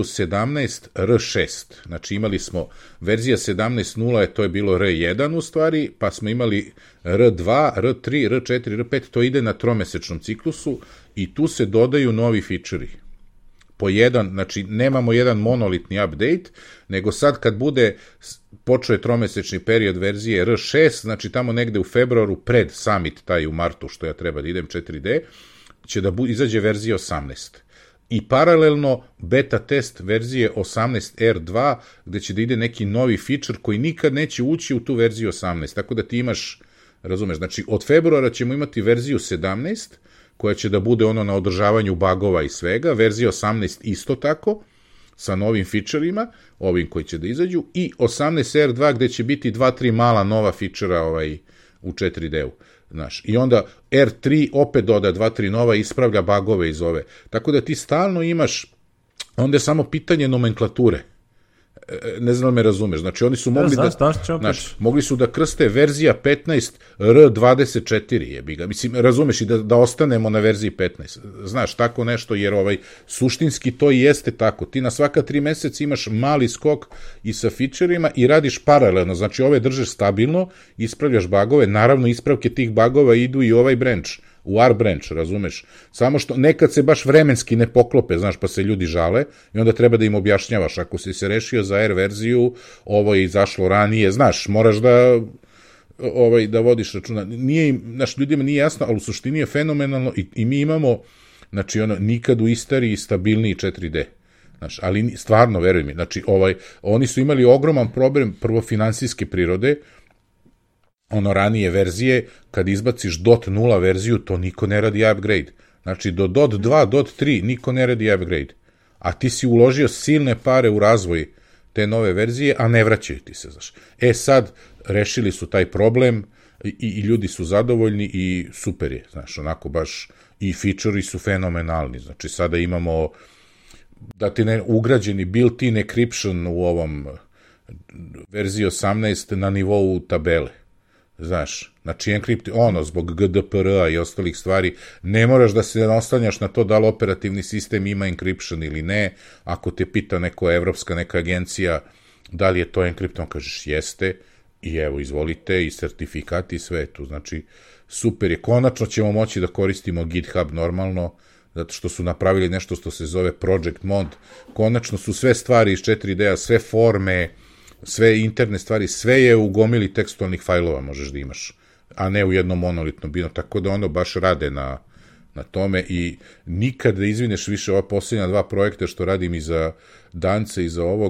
17R6, znači imali smo verzija 17.0, to je bilo R1 u stvari, pa smo imali R2, R3, R4, R5, to ide na tromesečnom ciklusu i tu se dodaju novi fičeri. Po jedan, znači nemamo jedan monolitni update, nego sad kad počeo je tromesečni period verzije R6, znači tamo negde u februaru pred summit, taj u martu što ja treba da idem 4D, će da izađe verzija 18. I paralelno beta test verzije 18R2, gde će da ide neki novi feature koji nikad neće ući u tu verziju 18. Tako da ti imaš, razumeš, znači od februara ćemo imati verziju 17, koja će da bude na održavanju bagova i svega, verzija 18 isto tako, sa novim featurima, ovim koji će da izađu, i 18R2 gde će biti 2-3 mala nova featura u 4D-u. Znaš, i onda R3 opet doda 2-3 nova, ispravlja bagove iz ove. Tako da ti stalno imaš, onda je samo pitanje nomenklature. Ne znam da me razumeš. Znači, oni su mogli mogli su da krste verzija 15 R24, jebiga. Mislim, razumeš, i da ostanemo na verziji 15. Znaš, tako nešto, jer suštinski to i jeste tako. Ti na svaka 3 meseca imaš mali skok i sa featurima i radiš paralelno. Znači, ove držeš stabilno, ispravljaš bagove. Naravno, ispravke tih bagova idu i ovaj branch, u R branch, razumeš? Samo što nekad se baš vremenski ne poklope, znaš, pa se ljudi žale i onda treba da im objašnjavaš. Ako si se rešio za R verziju, ovo je izašlo ranije, znaš, moraš da vodiš računa. Znaš, ljudima nije jasno, ali u suštini je fenomenalno i mi imamo, znači, nikad u istoriji stabilniji 4D. Znaš, ali stvarno, veruj mi, znači, oni su imali ogroman problem, prvo finansijske prirode, ranije verzije, kad izbaciš .0 verziju, to niko ne radi upgrade. Znači, do .2, .3 niko ne radi upgrade. A ti si uložio silne pare u razvoj te nove verzije, a ne vraćaju ti se, znaš. Sad, rešili su taj problem i ljudi su zadovoljni i super je, znaš, onako baš, i feature-i su fenomenalni. Znači, sada imamo da ti ugrađeni built-in encryption u ovom verziji 18 na nivou tabele. Znaš, znači encrypt, zbog GDPR-a i ostalih stvari, ne moraš da se oslanjaš na to da li operativni sistem ima encryption ili ne. Ako te pita evropska neka agencija da li je to encryptom, kažeš jeste, i evo, izvolite, i sertifikati i sve tu. Znači, super je. Konačno ćemo moći da koristimo GitHub normalno, zato što su napravili nešto što se zove Project Mod. Konačno su sve stvari iz 4D-a, sve forme, sve interne stvari, sve je u gomili tekstualnih fajlova možeš da imaš, a ne u jednom monolitnom binu, tako da baš rade na tome i nikad da izvineš više ova posljednja 2 projekta što radim i za Dance i za ovog,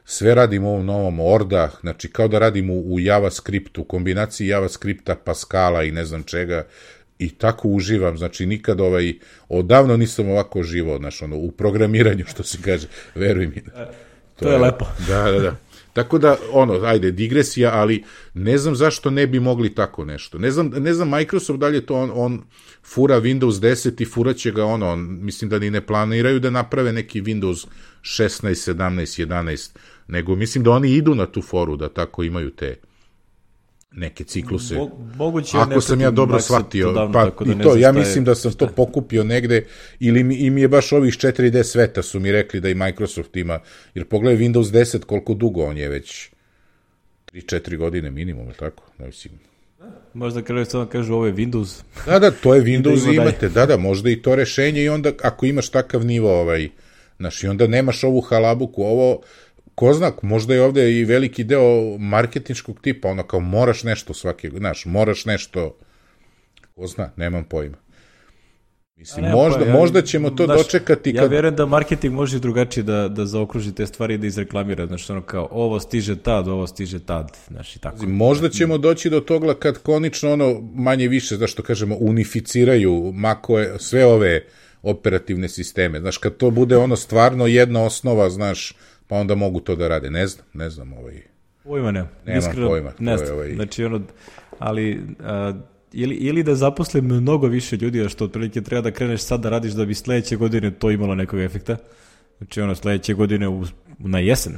sve radim u ovom novom Orda, znači kao da radim u JavaScriptu, u kombinaciji JavaScripta, Pascala i ne znam čega, i tako uživam, znači nikad odavno nisam ovako uživao, znači u programiranju, što se kaže, veruj mi. To je lepo. Da. Tako da, ajde, digresija, ali ne znam zašto ne bi mogli tako nešto. Ne znam Microsoft da li je to on fura Windows 10 i furaće ga mislim da ni ne planiraju da naprave neki Windows 16, 17, 11, nego mislim da oni idu na tu foru da tako imaju te neke cikluse. Ako sam ja dobro shvatio, pa i to, ja mislim da sam to pokupio negde, ili mi je baš ovih 4D sveta su mi rekli da i Microsoft ima, jer pogledaj Windows 10 koliko dugo on je već 3-4 godine minimum, tako? Mislim. Možda kada samo kažu ovo je Windows. Da, to je Windows i imate, da, možda i to rešenje i onda ako imaš takav nivo, znaš, i onda nemaš ovu halabuku, ovo ko zna, možda je ovde i veliki deo marketinškog tipa, kao moraš nešto moraš nešto, ko zna, nemam pojma. Mislim, možda ćemo to dočekati kad... Ja vjerujem da marketing može drugačije da zaokruži te stvari i da izreklamira, znači kao ovo stiže tad, znači tako. Možda ćemo doći do toga kad konično manje više, zašto kažemo, unificiraju Macove, sve ove operativne sisteme, znaš, kad to bude stvarno jedna osnova, znaš, pa onda mogu to da rade. Ne znam. Pojma ne. Nemam pojma. Znači, ali ili da zaposle mnogo više ljudi, a što otprilike treba da kreneš sad da radiš da bi sledeće godine to imalo nekog efekta. Znači, sledeće godine na jesen.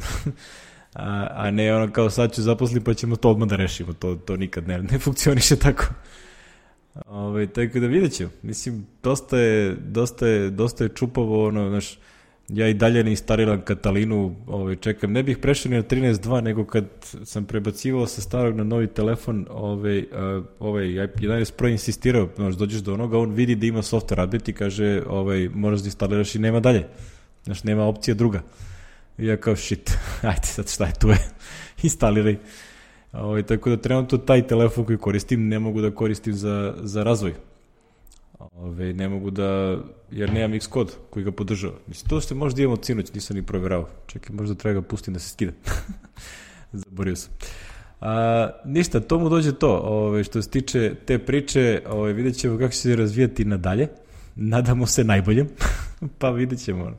a ne kao sad ću zaposli pa ćemo to odmah da rešimo. To nikad ne funkcioniše tako. Tako da vidjet ću. Mislim, dosta je čupavo, znaš, ja i dalje ne instaliram Katalinu, čekam, ne bih prešao ni na 13.2, nego kad sam prebacivao sa starog na novi telefon, 11 Pro insistirao, dođeš do onoga, on vidi da ima software update i kaže, moraš da instaliraš i nema dalje, znaš, nema opcija druga. I ja kao, shit, ajde sad šta je tu instaliraj. Tako da trenutno taj telefon koji koristim ne mogu da koristim za razvoj. Ne mogu jer nemam Xcode koji ga podržava. Mislim, to što možda imamo sinoć, nisam ni provjerao. Čekaj, možda treba ga pustim da se skida. Zaborio sam. Ništa, to mu dođe to. Što se tiče te priče, vidjet ćemo kako će se razvijati nadalje. Nadamo se najboljem. Pa vidjet ćemo.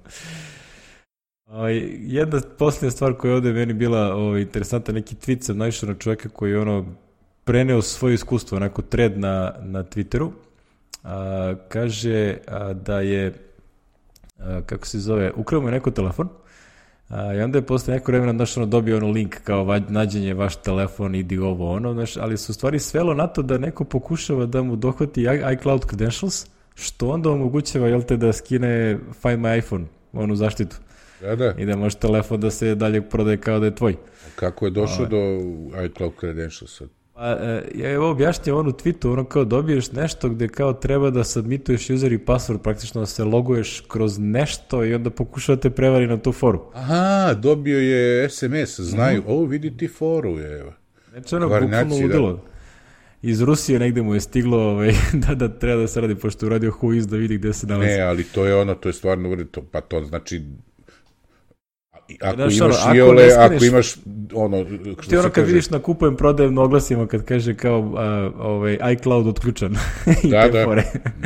Jedna posljednja stvar koja je ovde meni bila interesantna, neki tweet sam naišao na čovjeka koji je preneo svoje iskustvo, onako thread na Twitteru. Kaže da je, kako se zove, ukrao mu je neko telefon i onda je posle neko vremena dobio link kao nađenje vaš telefon, idi ovo ali se u stvari svelo na to da neko pokušava da mu dohvati iCloud credentials, što onda omogućava da skine Find My iPhone, onu zaštitu. Da. I da može telefon da se dalje prodaje kao da je tvoj. Kako je došao do iCloud credentials? Ja objašnjam u tweetu, kao dobiješ nešto gde kao treba da submituješ user i password, praktično da se loguješ kroz nešto i onda pokušavate prevari na tu foru. Aha, dobio je SMS, znaju, vidi ti foru, Neče bukvalno ludilo. Iz Rusije negde mu je stiglo da treba da se radi, pošto je uradio who is da vidi gde se nalazi. Ne, ali to je stvarno, pa to znači... Ako imaš ti kad vidiš na kupujem prodajem na oglasima kad kaže kao iCloud otključan i te fore.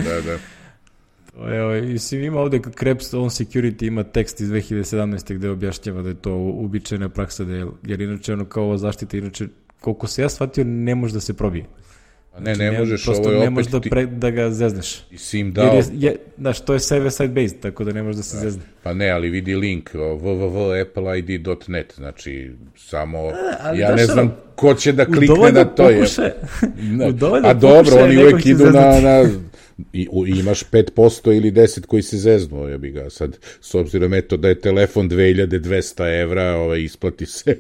Mislim, ima ovde Krebs on Security, ima tekst iz 2017. gde objašnjava da je to uobičajena praksa, jer inače kao ova zaštita, inače koliko se ja shvatio ne može da se probije. Ne možeš, ovo je opet... Ne možeš da ga zezneš. I si im dao... Znaš, to je server-side based, tako da ne možeš da se zezne. Pa ne, ali vidi link www.appleid.net, znači samo... Ja ne znam ko će da klikne na to. A dobro, oni uvek idu na... Imaš 5% ili 10% koji se zeznu, ja bi ga sad, s obzirom da je telefon 2200 evra, isplati se.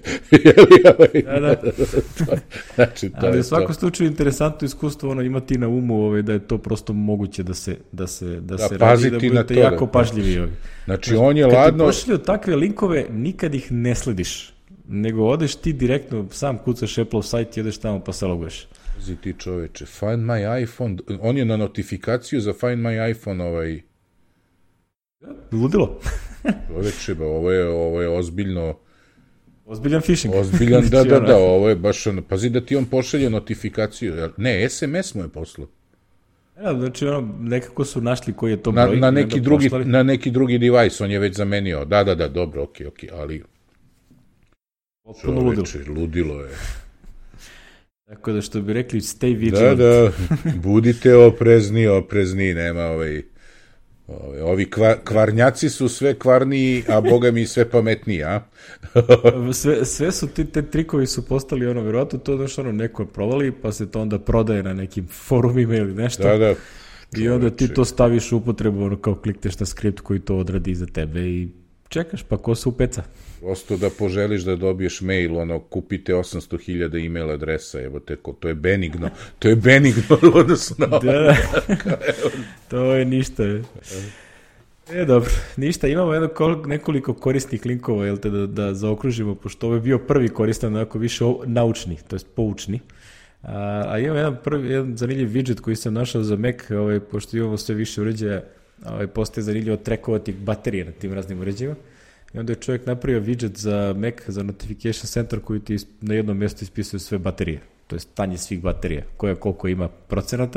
Ali u svakom slučaju interesantno iskustvo, imati na umu da je to prosto moguće da se radi, da budete jako pažljivi. Znači, on je ladno... Kad ti pošlju takve linkove, nikad ih ne slediš, nego odeš ti direktno, sam kucaš Apple sajt i odeš tamo pa se loguješ. Ti čoveče, Find My iPhone, on je na notifikaciju za Find My iPhone Ludilo. Čoveče, ovo je ozbiljno, Ozbiljan phishing. Ozbiljan, da, ovo je baš ono, pazi da ti on pošalje notifikaciju, ne, SMS mu je poslao. Ja, znači nekako su našli koji je to broj. Na neki drugi device, on je već zamenio, da, dobro, okej, ali... Potpuno ludilo je. Tako da što bi rekli, stay vigilant. Da, budite oprezni, nema ovi kvarnjaci su sve kvarniji, a boga mi sve pametniji, a? sve su te trikovi su postali verovatno to da što neko provali, pa se to onda prodaje na nekim forumima ili nešto. Da. I onda ti to staviš u upotrebu, kao klikneš na skript koji to odradi za tebe i čekaš, pa ko se upeca. Prosto da poželiš da dobiješ mail, kupite 800.000 email adresa, evo te, to je benigno odnosno na da, to je ništa. Dobro, ništa, imamo nekoliko korisnih linkova, jel te, da zaokružimo, pošto ovo je bio prvi koristan, onako više naučni, to jest poučni. A imam jedan zanimljiv widget koji sam našao za Mac, pošto imamo sve više uređaja, postaje zanimljivo trekovati baterije na tim raznim uređajima. I onda je čovjek napravio widget za Mac, za Notification Center, koji ti na jednom mjestu ispisuje sve baterije, to je stanje svih baterija, koja koliko ima procenata.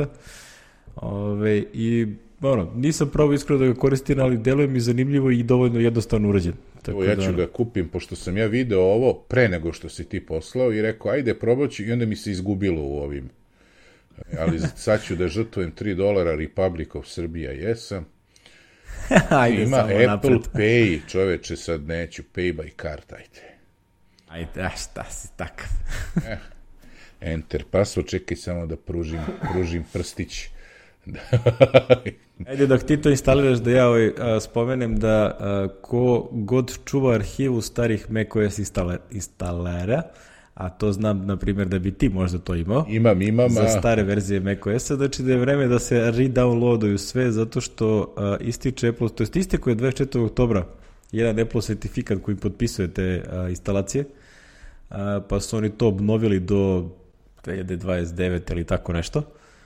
I nisam probao iskreno da ga koristim, ali deluje mi zanimljivo i dovoljno jednostavno urađen. Tako ja ću ga kupim, pošto sam ja video ovo pre nego što si ti poslao i rekao, ajde probat ću, i onda mi se izgubilo u ovim. Ali sad ću da žrtvujem $3, Republic of Serbia, jesam. Ajde, ima Apple napred. Pay, čoveče, sad neću, Pay by card, ajde, šta si takav? Enter, password, čekaj samo da pružim prstić. Ajde, dok ti to instaliraš, da ja spomenem da ko god čuva arhivu starih macOS instalera, a to znam, na primjer, da bi ti možda to imao. Imam. Za stare verzije macOS-a, znači da je vreme da se redownloaduju sve, zato što ističe Apple, to je isteko je 24. oktobra, jedan Apple sertifikat koji potpisuje te instalacije, pa su oni to obnovili do 2029 ili tako nešto.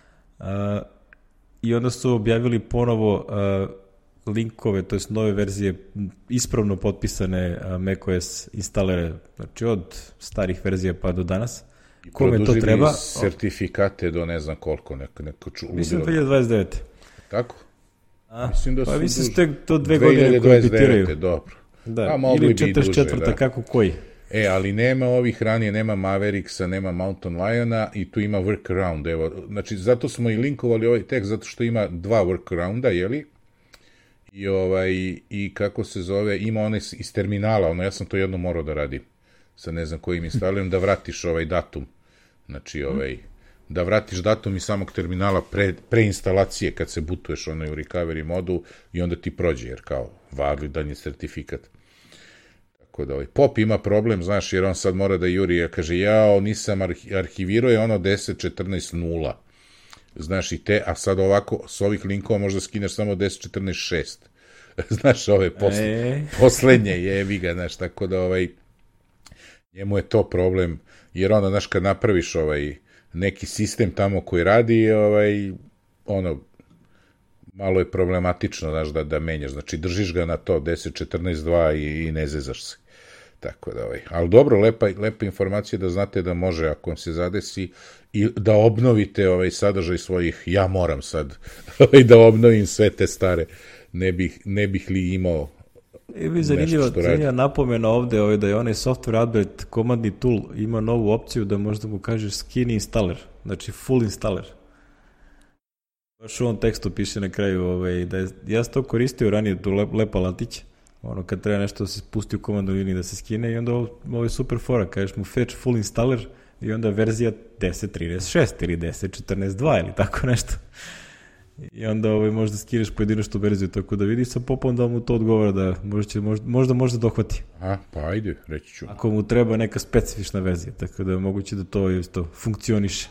I onda su objavili ponovo linkove, to jest nove verzije ispravno potpisane macOS instalere, znači od starih verzija pa do danas. Kome to treba? Sertifikate do ne znam koliko, neko čulo. Mislim 2029. Tako? Mislim da su to 2 godine koje bitiraju. Dobro. Da, ili 44. kako koji. Ali nema ovih ranije, nema Mavericksa, nema Mountain Liona i tu ima workaround, evo, znači zato smo i linkovali ovaj tekst, zato što ima 2 workarounda, jeli? I kako se zove, ima one iz terminala, ja sam to jedno morao da radim, sad ne znam kojim instaliram, da vratiš ovaj datum, znači da vratiš datum iz samog terminala pre instalacije kad se butuješ u recovery modu i onda ti prođe, jer kao validan certifikat. Tako da Pop ima problem, znaš, jer on sad mora da juri, jer kaže, nisam arhivirao, je ono 10.14.0. Znaš, a sad ovako, s ovih linkova možda skineš samo 10.14.6. Znaš, ove poslednje jevi ga, znaš, tako da njemu je to problem, jer onda, znaš, kad napraviš neki sistem tamo koji radi, malo je problematično, znaš, da menjaš, znači držiš ga na to 10.14.2 i ne zezaš se. Tako da, ali dobro, lepa informacija da znate da može, ako vam se zadesi, i da obnovite sadržaj svojih, ja moram sad da obnovim sve te stare, ne bih li imao nešto što radi. Zanimljiva napomena ovde da je onaj software update komandni tool ima novu opciju da možda mu kažeš skinny installer, znači full installer. Baš u ovom tekstu piše na kraju da ja sam to koristio ranije, tu lepa latić, kad treba nešto da se spusti u komandnoj liniji da se skine i onda ovo je super fora, kažeš mu fetch full installer i onda verzija 10.13.6 ili 10.14.2 ili tako nešto. I onda možda skineš pojedinačnu verziju, tako da vidi sa Popom da mu to odgovara da možda može dohvati. Pa ajde, reći ću. Ako mu treba neka specifična verzija, tako da je moguće da to isto funkcioniše.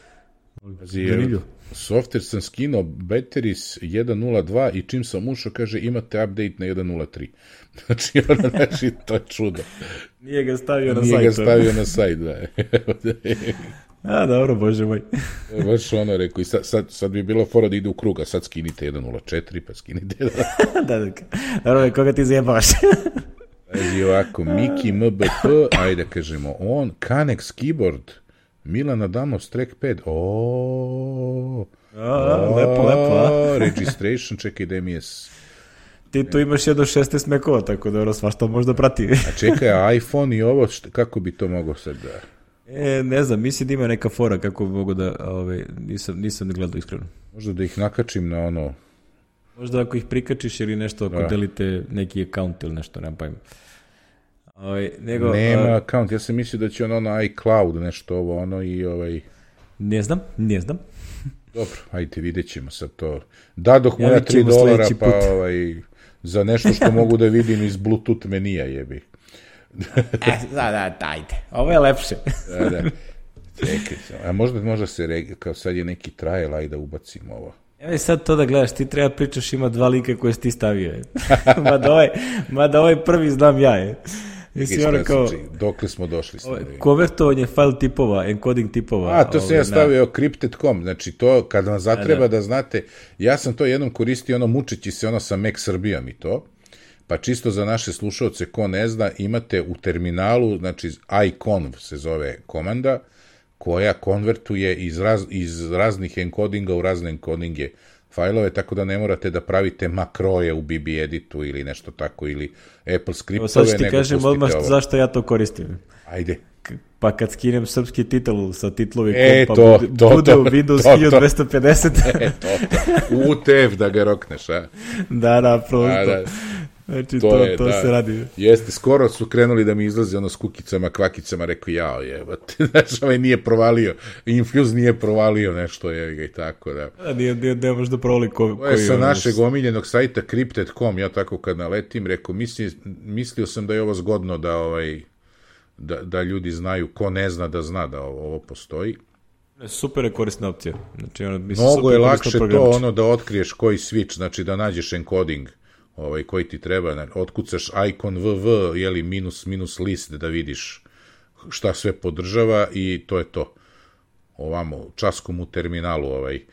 Software sam skinuo Batteries 1.0.2 i čim sam ušao, kaže, imate update na 1.0.3. Znači, to je čudo. Nije ga stavio na sajt, da. Dobro, bože moj. Baš rekao, i sad bi bilo fora da ide u kruga, sad skinite 1.0.4, pa skinite 1.0.3. Dobro, koga ti zjebavaš? Pazi ovako, Miki MBP, ajde kažemo, on, Canex keyboard, Milan Adamov trackpad, lepo. Registration, čekaj, da mi je... Ti tu imaš jedno 16 mekova, tako da svašta možda prati. A čekaj, iPhone i ovo, kako bi to mogao sad da... Ne znam, mislim da ima neka fora kako bi mogu da, nisam ne gledao iskreno. Možda da ih nakačim na ono... Možda ako ih prikačiš ili nešto, ako delite neki account ili nešto, nemam pojma. Nema account, ja sam mislio da će ono iCloud nešto ovo, ono i Ne znam. Dobro, ajde, vidjet ćemo sad to. Dadoh moja $3, pa za nešto što mogu da vidim iz Bluetooth menija, jebi. Da, ajde. Ovo je lepše. Da. Čekaj, a možda se, kao sad je neki trial, ajde da ubacim ovo. Evo sad to da gledaš, ti treba pričaš, ima 2 linka koje si ti stavio. Mada ovaj prvi znam ja je. Dokle smo došli? Konvertovanje file tipova, encoding tipova. To sam ja stavio Crypted.com, znači to kad vam zatreba da znate, ja sam to jednom koristio mučeći se sa Mac Srbijom i to, pa čisto za naše slušalce ko ne zna, imate u terminalu, znači iConv se zove komanda, koja konvertuje iz raznih encodinga u razne encodinge fajlove, tako da ne morate da pravite makroje u BB Editu ili nešto tako, ili Apple skriptove. Sad ću ti kažem odmah zašto ja to koristim. Ajde. Pa kad skinem srpski titel sa titlovi kompa, bude u Windows 1250. UTF da ga rokneš, a? Da, prosto. Znači, to se radi. Jeste, skoro su krenuli da mi izlaze s kukicama, kvakicama, rekao, jao, znaš, ovaj nije provalio, Infuse nije provalio nešto, i tako, da. Ne možda provali koji... To je sa našeg omiljenog sajta Crypted.com, ja tako kad naletim, rekao, mislio sam da je ovo zgodno da ljudi znaju, ko ne zna da zna da ovo postoji. Super je korisna opcija. Znači, mnogo je lakše to, da otkriješ koji switch, znači da nađeš encoding, koji ti treba, otkucaš icon ww, minus list da vidiš šta sve podržava i to je to. Ovamo, časkom u terminalu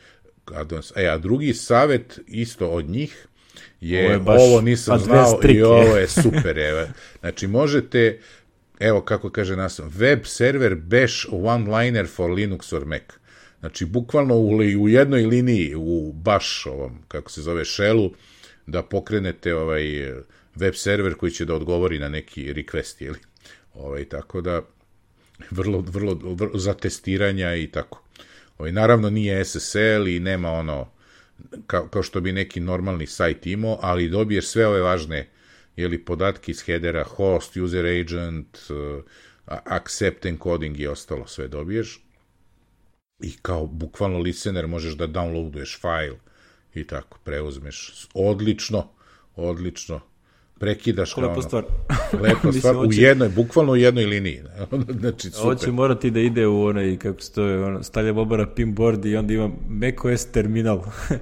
a drugi savjet isto od njih je, ovo nisam znao i ovo je super, znači možete, evo kako kaže nas, web server bash one-liner for Linux or Mac. Znači, bukvalno u jednoj liniji, u bash ovom, kako se zove, shellu, da pokrenete web server koji će da odgovori na neki request, tako da vrlo za testiranja i tako. Naravno nije SSL i nema kao što bi neki normalni sajt imao, ali dobiješ sve ove važne podatke iz headera, host, user agent, accept encoding i ostalo sve dobiješ. I kao bukvalno listener možeš da downloaduješ file i tako, preuzmeš. Odlično. Prekidaš lepa stvar. Lepa stvar, bukvalno u jednoj liniji. Znači, super. Ovo će morati da ide u kako se to je, stavljam obara pinboard i onda imam macOS terminal.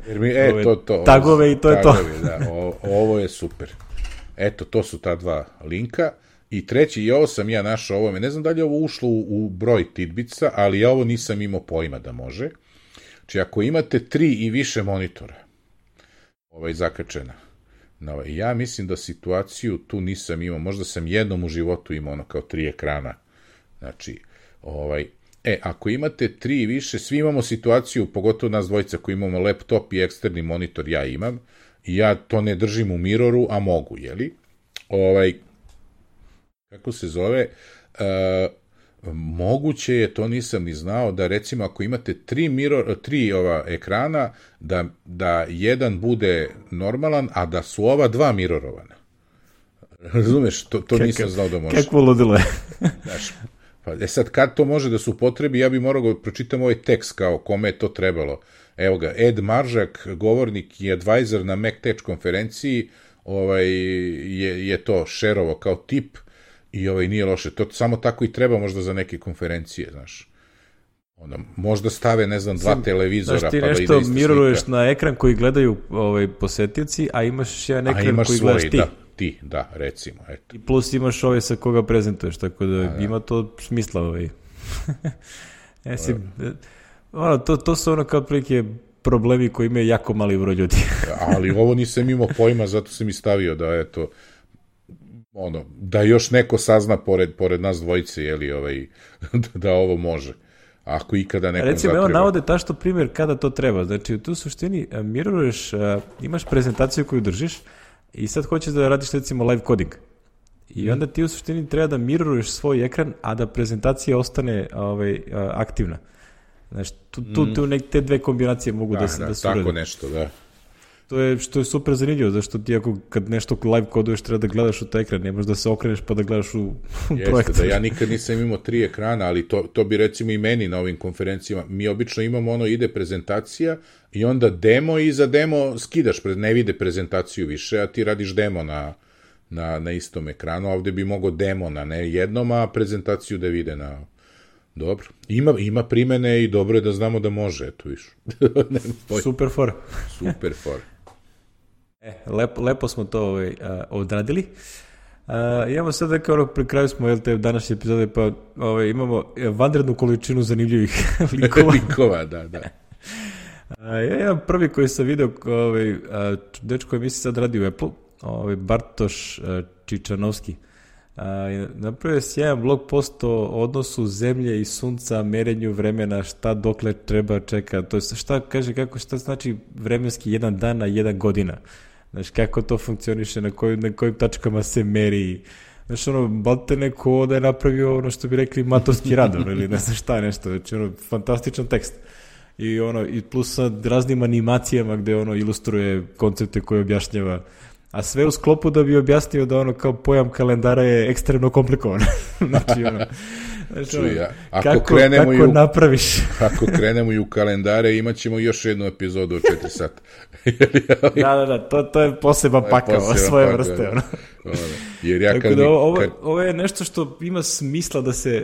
Tagove i to je to. Ovo je super. Eto, to su ta 2 linka. I treći, i ovo sam ja našao ovome, ne znam da li je ovo ušlo u broj tidbica, ali ja ovo nisam imao pojma da može. Znači, ako imate 3 i više monitora, zakačena, ja mislim da situaciju tu nisam imao, možda sam jednom u životu imao kao 3 ekrana. Znači, ako imate 3 i više, svi imamo situaciju, pogotovo nas dvojica koji imamo laptop i eksterni monitor, ja imam, i ja to ne držim u miroru, a mogu, jeli? Kako se zove, moguće je, to nisam ni znao, da recimo ako imate 3 ekrana, da jedan bude normalan, a da su ova 2 mirorovana. Razumeš, to nisam znao da može. Kakvo ludilo je. Sad, kad to može da se upotrebi, ja bih morao da pročitam ovaj tekst kao kome je to trebalo. Evo ga, Ed Maržak, govornik i advisor na MacTech konferenciji, je to šerovo kao tip, i nije loše, to samo tako i treba možda za neke konferencije, znaš. Možda stave, ne znam, 2 televizora, pa da ide isto slika. Znaš, ti nešto miroruješ na ekran koji gledaju posetioci, a imaš jedan ekran koji gledaš ti. Ti, da, recimo, eto. I plus imaš sa koga prezentuješ, tako da ima to smisla. To su kao prilike problemi koji imaju jako mali broj ljudi. Ali ovo nisam imao pojma, zato sam i stavio da, eto, da još neko sazna pored nas dvojice, da ovo može. Ako ikada nekom zatreba. Recimo, evo navode tašto primjer kada to treba. Znači, tu suštini miroruješ, imaš prezentaciju koju držiš i sad hoćeš da radiš, recimo, live coding. I onda ti u suštini treba da miroruješ svoj ekran, a da prezentacija ostane aktivna. Znači, tu te dve kombinacije mogu da se urade. Tako nešto, da. To je što je super zanimljivo, zašto ti kad nešto live koduješ treba da gledaš u taj ekran, ne možeš da se okreneš pa da gledaš u projektu. Jeste, da ja nikad nisam imao 3 ekrana, ali to bi recimo i meni na ovim konferencijama. Mi obično imamo ide prezentacija i onda demo i za demo skidaš, ne vide prezentaciju više, a ti radiš demo na istom ekranu, a ovde bi mogao demo na ne jednom, a prezentaciju da vide na... Dobro. Ima primene i dobro je da znamo da može, eto viš. Super for. Super for. Lepo smo to odradili. Imamo sad pri kraju smo te današnje epizode, pa imamo vanrednu količinu zanimljivih likova. Da. Jedan prvi koji sam video, dečko je misli sad radi u Apple, Bartoš Čičanovski. Napravio si jedan blog post o odnosu zemlje i sunca, merenju vremena, šta dokle treba čeka, to je šta znači vremenski 1 dan na 1 godina, znaš, kako to funkcioniše, na kojim tačkama se meri, znaš, balte neko da je napravio ono što bi rekli matorski rad, ili ne znam šta nešto, znači, fantastičan tekst. I plus sa raznim animacijama gde ilustruje koncepte koje objašnjava, a sve u sklopu da bi objasnio da kao pojam kalendara je ekstremno komplikovan. Znači, kako napraviš? Ako krenemo i u kalendare, imat ćemo još jednu epizodu od 4 sata. Da, to je poseban pakao, svoje vrste. Tako da ovo je nešto što ima smisla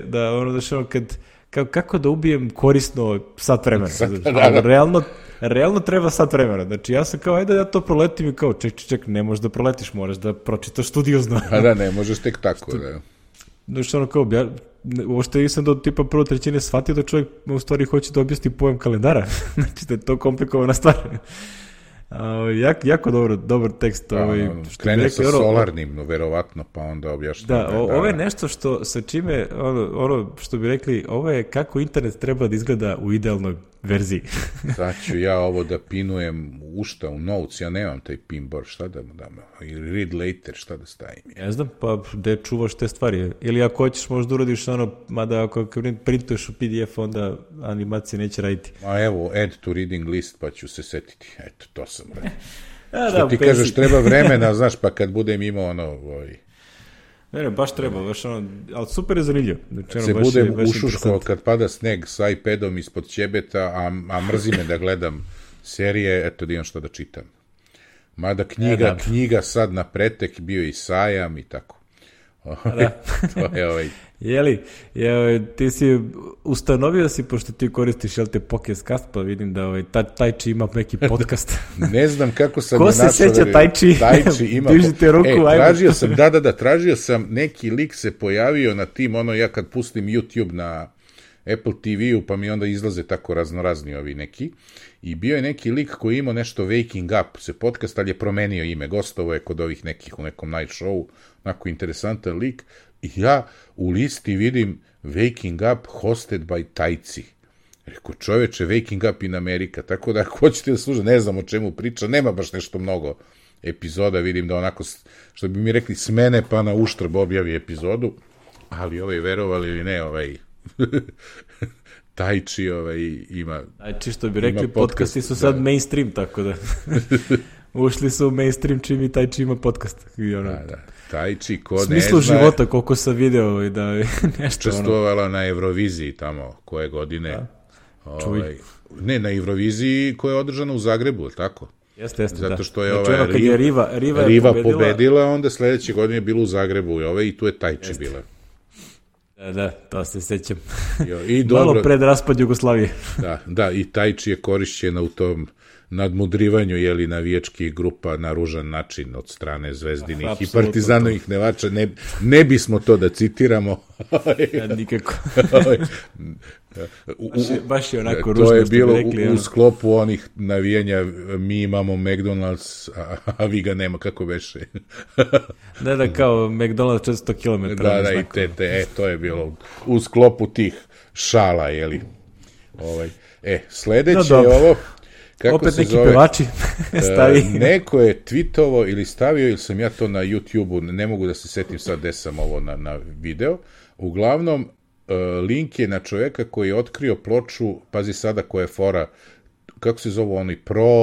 kako da ubijem korisno sat vremena. Realno treba sat vremena. Znači, ja sam kao, ajde ja to proletim i kao, ček, ne možeš da proletiš, moraš da pročitaš studiozno. Ne možeš tek tako, da. Znači, kao, ovo što nisam do tipa prvo trećine shvatio da čovjek u stvari hoće da objasni pojam kalendara. Znači, da je to komplikovana stvar. Jako dobar tekst. Krene sa solarnim, verovatno, pa onda objašnjava. Da, ovo je nešto sa čime, što bi rekli, ovo je kako internet treba da izgleda u idealnoj verziji. Sad ću ja ovo da pinujem u notes, ja nemam taj pinboard, šta da mu dam, ili read later, šta da stavim. Ne znam, pa gde čuvaš te stvari, ili ako hoćeš možda uradiš mada ako printuješ u PDF, onda animacije neće raditi. Evo, add to reading list, pa ću se setiti, eto, to sam radio. Što ti kažeš, treba vremena, znaš, pa kad budem imao Ne, baš treba, ali super je zanimljivo. Se budem ušuškao kad pada sneg sa iPadom ispod ćebeta, a mrzi me da gledam serije, eto da imam što da čitam. Mada knjiga sad na pretek, bio i sajam i tako. To je Jeli, ti si ustanovio si, pošto ti koristiš Podcast Cast, pa vidim da Tajči ima neki podcast. Ne znam kako sam... Ko se seća Tajči? Dižite ruku, tražio sam, neki lik se pojavio na tim, ja kad pustim YouTube na Apple TV-u, pa mi onda izlaze tako raznorazni ovi neki, i bio je neki lik koji imao nešto Waking Up, se podcast, ali je promenio ime, gostovo je kod ovih nekih u nekom night show, onako interesantan lik, i ja u listi vidim Waking Up hosted by Tajci. Rekao, čoveče, Waking Up in America, tako da ako hoćete da služite, ne znam o čemu priča, nema baš nešto mnogo epizoda, vidim da onako, što bi mi rekli, s mene pa na uštrb objavi epizodu, ali verovali ili ne, Tajči ima... Tajči, što bi rekli, podcasti su sad mainstream, tako da ušli su u mainstream čim i Tajči ima podcast. Da. Tajči, ko ne zna... Smislu života, koliko sam video i da je nešto... Učestvovala na Euroviziji tamo, koje godine. Ne, na Euroviziji koja je održana u Zagrebu, tako? Jeste, zato što je Riva pobedila, onda sledeće godine je bilo u Zagrebu i tu je Tajči bila. Da, to se sećam. Malo pred raspad Jugoslavije. Da, i Tajči je korišćena u tom nadmudrivanju navijačkih grupa na ružan način od strane Zvezdinih i Partizanovih nevača. Ne bismo to da citiramo. Nikako. Baš je onako ružno. To je bilo rekli, u sklopu onih navijenja, mi imamo McDonald's, a vi ga nema, kako veše. Da, kao McDonald's 400 km. Da, i to je bilo u sklopu tih šala, jeli. Sledeće je ovo, kako opet se neki zove, pevači stavi. Neko je tweetovo ili stavio, ili sam ja to na YouTube-u, ne mogu da se setim sad gde sam ovo na video. Uglavnom, link je na čoveka koji je otkrio ploču, pazi sada koja je fora, kako se zove onaj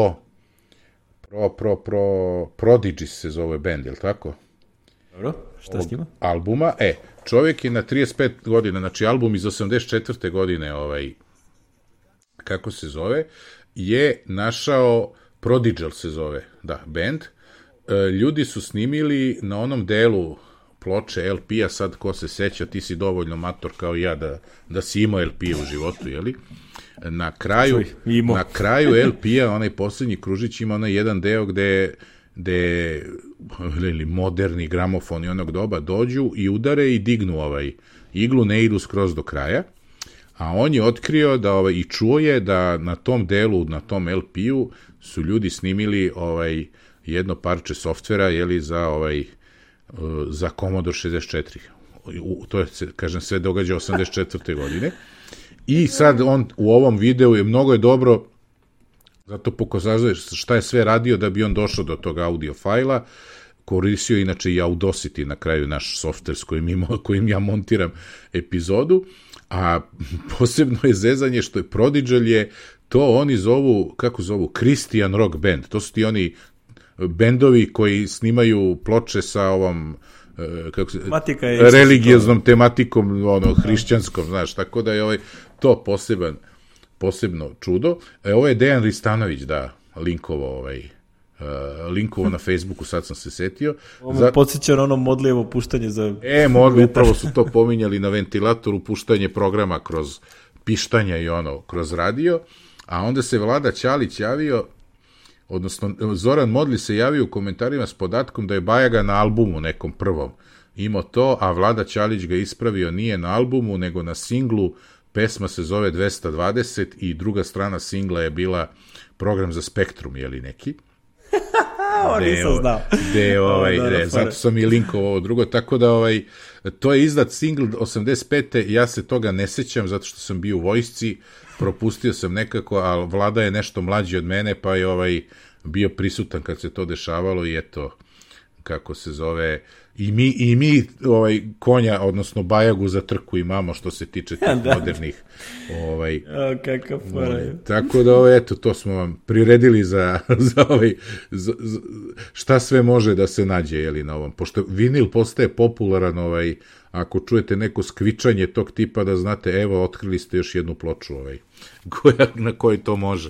Prodigy se zove band, je li tako? Dobro, šta s njima? Albuma, čovjek je na 35 godina, znači album iz 84. godine, kako se zove, je našao, Prodigal se zove, da, band. Ljudi su snimili na onom delu ploče LP-a, sad ko se seća, ti si dovoljno mator kao i ja da si imao LP-a u životu, jeli? Na kraju LP-a, onaj posljednji kružić ima onaj jedan deo gde moderni gramofoni onog doba dođu i udare i dignu iglu, ne idu skroz do kraja, a on je otkrio da i čuo je da na tom delu, na tom LP-u su ljudi snimili jedno parče softvera, jeli, za Commodore 64. To je, kažem, sve događa 84. godine. I sad on u ovom videu mnogo je dobro, zato pokazuje šta je sve radio da bi on došao do tog audio fajla. Koristio inače i Audacity na kraju, naš softver s kojim ja montiram epizodu. A posebno je zezanje što je Prodigal je, to oni zovu, kako zovu, Christian rock band. To su ti oni bendovi koji snimaju ploče sa ovom religioznom tematikom, hrišćanskom, znaš, tako da je to posebno čudo. Ovo je Dejan Ristanović, linkovo na Facebooku, sad sam se setio. Ovo podsjeća na ono Modlijevo puštanje za... Modli, upravo su to pominjali na ventilatoru, puštanje programa kroz pištanja i kroz radio, a onda se Vlada Ćalić javio, odnosno Zoran Modli se javio u komentarima s podatkom da je Bajaga na albumu nekom prvom imao to, a Vlada Ćalić ga ispravio, nije na albumu, nego na singlu, pesma se zove 220 i druga strana singla je bila program za Spektrum, jeli neki. Nisam znao. Zato sam i linkovao ovo drugo, tako da to je izdat singl 85. Ja se toga ne sećam, zato što sam bio u vojsci, propustio sam nekako, a Vlada je nešto mlađi od mene, pa je bio prisutan kad se to dešavalo i eto, kako se zove, i mi konja, odnosno Bajagu za trku imamo što se tiče tih modernih kakav fora. Tako da, eto, to smo vam priredili za šta sve može da se nađe, jeli, na ovom, pošto vinil postaje popularan, ako čujete neko skvičanje tog tipa, da znate, evo, otkrili ste još jednu ploču, na kojoj to može.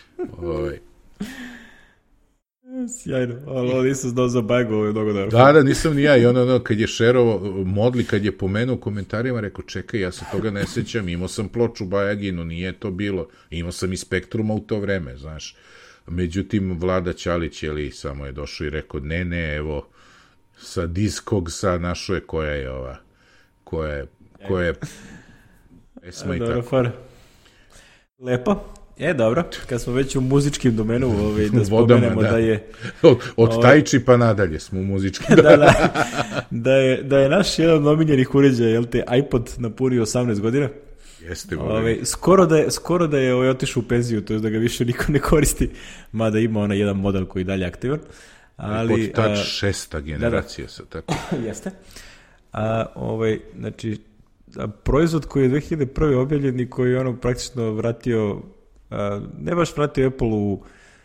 Sjajno, ali nisam znao za Bajagu, ovo je mnogo dobro. Da, nisam ni ja, i kad je šerovo, Modli, kad je pomenuo u komentarima, rekao, čekaj, ja se toga ne sećam, imao sam ploču Bajaginu, nije to bilo, imao sam i Spektruma u to vreme, znaš. Međutim, Vlada Ćalić, jeli, samo je došao i rekao, ne, evo, sa Discogsa našo je koja je pesma i tako. Lepo. Dobro, kad smo već u muzičkim domenu, da spomenemo da je... Od Tajči pa nadalje smo u muzičkim. Da je naš jedan nomiljenih uređaja, jel te, iPod napunio 18 godina. Jeste. Skoro da je otišao u penziju, to je da ga više niko ne koristi, mada ima onaj jedan model koji je dalje aktivan. iPod Touch 6. generacija sa tako. Jeste. Znači, proizvod koji je 2001. objavljen i koji je praktično vratio, ne baš vratio Apple u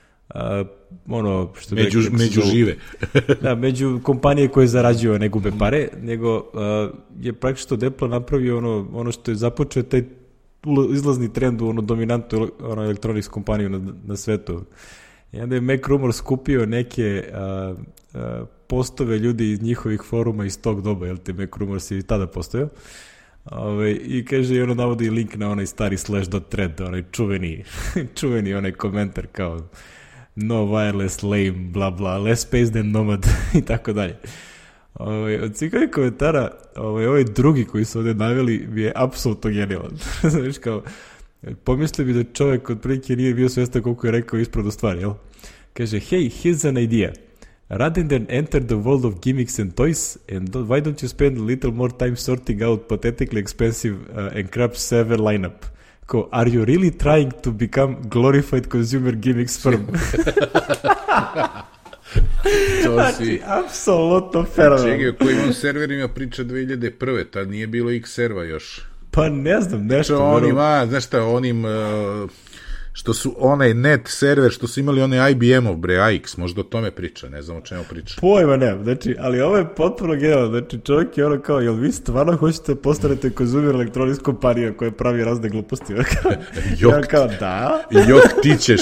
među žive. Da, među kompanije koje zarađuju, ne gube pare, nego je praktično od Apple napravio ono što je započeo taj izlazni trend u dominantnu elektroniks kompaniju na svetu. I onda je Mac Rumors skupio neke postove ljudi iz njihovih foruma iz tog doba, jel te, Mac Rumors je i tada postojao. I kaže, i navodi link na onaj stari /.thread, onaj čuveni onaj komentar kao no wireless lame, bla bla, less space than nomad i tako dalje. Od svih ovih komentara, ovaj drugi koji su ovdje naveli mi je apsolutno genijalan. Znaš, kao, pomisli bi da čovjek od prilike nije bio svjestan koliko je rekao ispravnu stvar, jel? Kaže, hey, here's an idea. Rather than enter the world of gimmicks and toys, why don't you spend a little more time sorting out pathetically expensive and crap server lineup? Ko, are you really trying to become glorified consumer gimmicks firm? Znači, apsolutno fenomenalno. Čekaj, o kojim serverima priča 2001. Tad nije bilo X-serva još. Pa ne znam, nešto. Znaš šta, što su onaj net server, što su imali onaj IBM-ov, AX, možda o tome priča, ne znam o čemu priča. Pojma ne, znači, ali ovo je potpuno genijalno, znači čovjek je kao, jel vi stvarno hoćete postanete konzumer elektroniks kompanija koja pravi razne gluposti? Ja kao, da. Jok ti ćeš.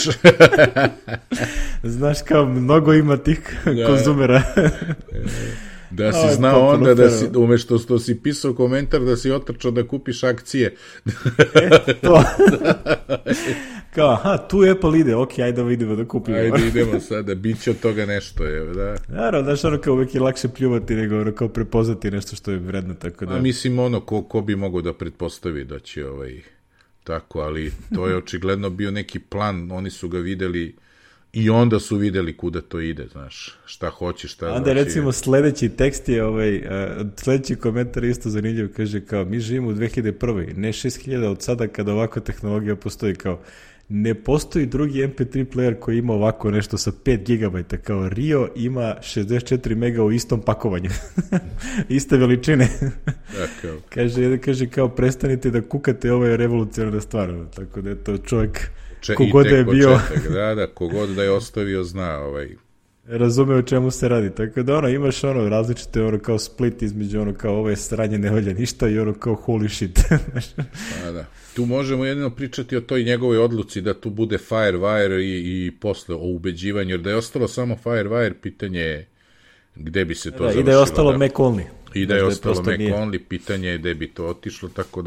Znaš kao, mnogo ima tih konzumera. Da si znao onda da si, umešto što si pisao komentar da si otrčao da kupiš akcije. To. Kao, aha, tu Apple ide, ok, ajde vidimo da kupimo. Ajde idemo sada, bit će od toga nešto, da. Naravno, znaš, kao uvijek je lakše pljuvati nego kao prepoznati nešto što je vredno, tako da. A mislim, ko bi mogao da pretpostavi da će tako, ali to je očigledno bio neki plan, oni su ga videli i onda su videli kuda to ide, znaš, šta hoće, šta znači. Onda recimo sledeći tekst je, sledeći komentar isto zanimljiv, kaže kao, mi živimo u 2001. Ne 6000 od sada kada ovakva tehnologija postoji, kao, ne postoji drugi MP3 player koji ima ovako nešto sa 5 GB, kao Rio ima 64 mega u istom pakovanju. Iste veličine. Kaže kao, prestanite da kukate, ovo je revolucionarna stvar, tako da je to čovjek kogod da je bio. Kogod da je ostavio zna razume o čemu se radi, tako da imaš različite kao split između kao ovo je sranje, ne valja ništa i kao holy shit. Da. Tu možemo jedino pričati o toj njegovoj odluci da tu bude Firewire i posle o ubeđivanju, jer da je ostalo samo Firewire, pitanje je gde bi se to završilo. I da je ostalo Mac only. I da je ostalo Mac only, pitanje je gde bi to otišlo, tako da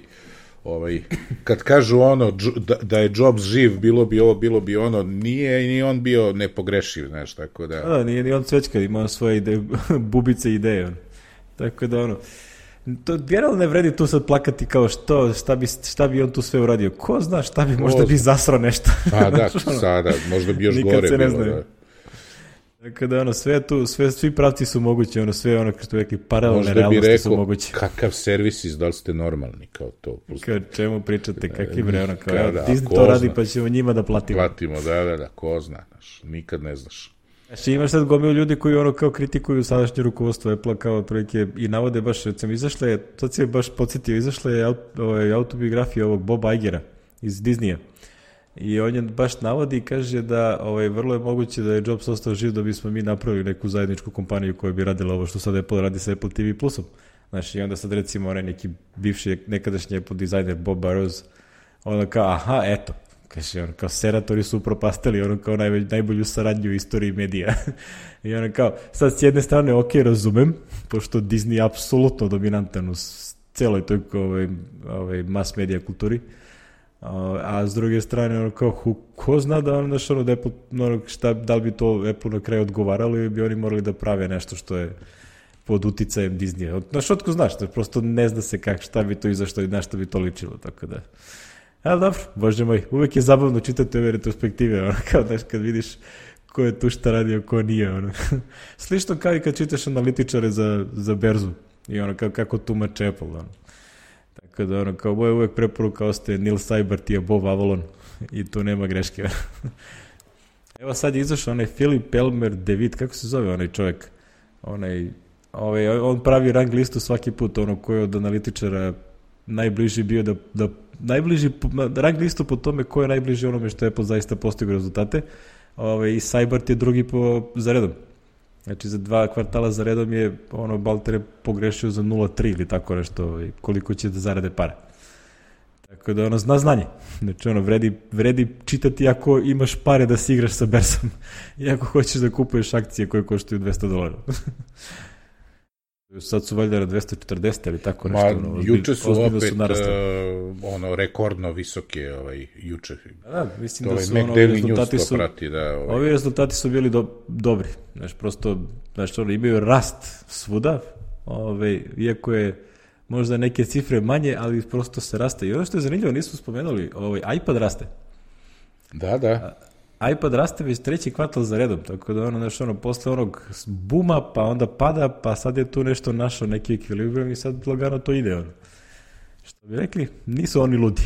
kad kažu da je Jobs živ, bilo bi ovo, bilo bi ono, nije ni on bio nepogrešiv, znaš, tako da. Da, nije ni on cvećka, imao svoje bubice ideje, tako da to vjerojatno ne vredi tu sad plakati kao šta bi on tu sve uradio, ko zna šta bi, možda bi zasrao nešto. Pa da, sada, možda bi još gore bilo, da. Tako da svi pravci su mogući, sve što je paralelne realnosti su mogući. Možda bi rekao, kakav servis, da li ste normalni, kao to. Kao čemu pričate, kakvi bre, kao Disney to radi, pa ćemo njima da platimo. Da, ko zna, nikad ne znaš. Znači imaš sad gomilu ljudi koji kao kritikuju sadašnje rukovodstvo Apple kao otprilike i navode baš, recimo izašla je, sad si je baš podsjetio, izašla je autobiografija ovog Boba Igera iz Disneya. I on je baš navodi i kaže da vrlo je moguće da je Jobs ostao živ da bismo mi napravili neku zajedničku kompaniju koja bi radila ovo što sad Apple radi sa Apple TV Plusom. Znači, i onda sad recimo onaj neki bivši nekadašnji Apple dizajner Bob Burrows, ono kao, aha, eto, kaže, kao seratori su upropastili kao najbolju saradnju u istoriji medija. I ono kao, sad s jedne strane, ok, razumem, pošto Disney je apsolutno dominantan u celoj toj mass media kulturi, a s druge strane, kao, ko zna da da Apple, da li bi to Apple na kraju odgovaralo ili bi oni morali da prave nešto što je pod uticajem Disneya. Znaš, otko znaš, prosto ne zna se šta bi to izašlo i na šta bi to ličilo, tako da. Ali dobro, bože moj, uvek je zabavno čitati ove retrospektive, kao znaš, kad vidiš ko je tu šta radio, ko nije, Slično kao i kad čitaš analitičare za berzu i kako tumače Apple, Tako da, kao moja uvek preporuka ostaje Neil Seibert i Bob Avalon i tu nema greške. Evo sad je izašao onaj Philip Elmer DeWitt, kako se zove onaj čovjek? On pravi rang listu svaki put, ko je od analitičara najbliži bio da najbliži rang listu po tome ko je najbliži onome što Apple zaista postigao rezultate. I Seibert je drugi za redom. Znači za 2 kvartala za redom je Balter je pogrešio za 0,3 ili tako nešto, koliko će da zarade para. Tako da zna znanje. Znači vredi čitati ako imaš pare da si igraš sa bersom i ako hoćeš da kupuješ akcije koje koštaju $200. Sad su valjda na 240 ili tako nešto. Juče su opet rekordno visoke juče. Da, mislim da su rezultati su prati, ovi rezultati su bili dobri. Znaš, prosto, imaju rast svuda, iako je možda neke cifre manje, ali prosto se raste. I ono što je zanimljivo, nismo spomenuli, iPad raste. Da. iPad raste već 3. kvartal za redom, tako da posle onog buma, pa onda pada, pa sad je tu nešto našao, neki ekvilibrijum i sad lagano to ide. Što bi rekli, nisu oni ludi.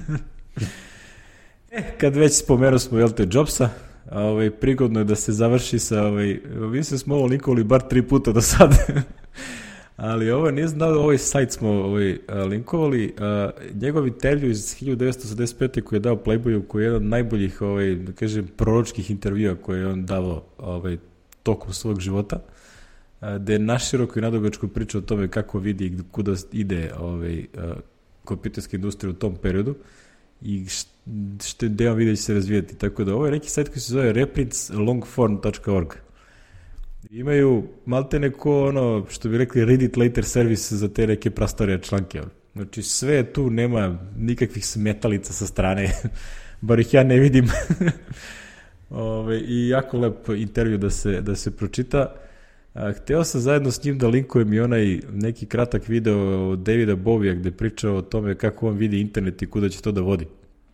Kad već spomenu smo, Jobsa, prigodno je da se završi sa, mislim smo ovo linkovali bar 3 puta do sada. Ali ovo nije znao, ovaj sajt smo linkovali, njegov intervju iz 1985. koji je dao Playboyu, koji je jedan od najboljih, da kažem, proročkih intervjua koje je on davao tokom svog života, gde je naširoko i nadugačko pričao o tome kako vidi i kuda ide kompjuterska industrija u tom periodu i gde on vidi će se razvijati. Tako da ovo je neki sajt koji se zove reprints.longform.org. Imaju maltene ko što bi rekli read it later service za te neke prastare članke. Znači sve je tu, nema nikakvih smetalica sa strane, bar ih ja ne vidim. I jako lep intervju da se pročita. Hteo sam zajedno s njim da linkujem i onaj neki kratak video od Davida Bovija gde pričao o tome kako on vidi internet i kuda će to da vodi.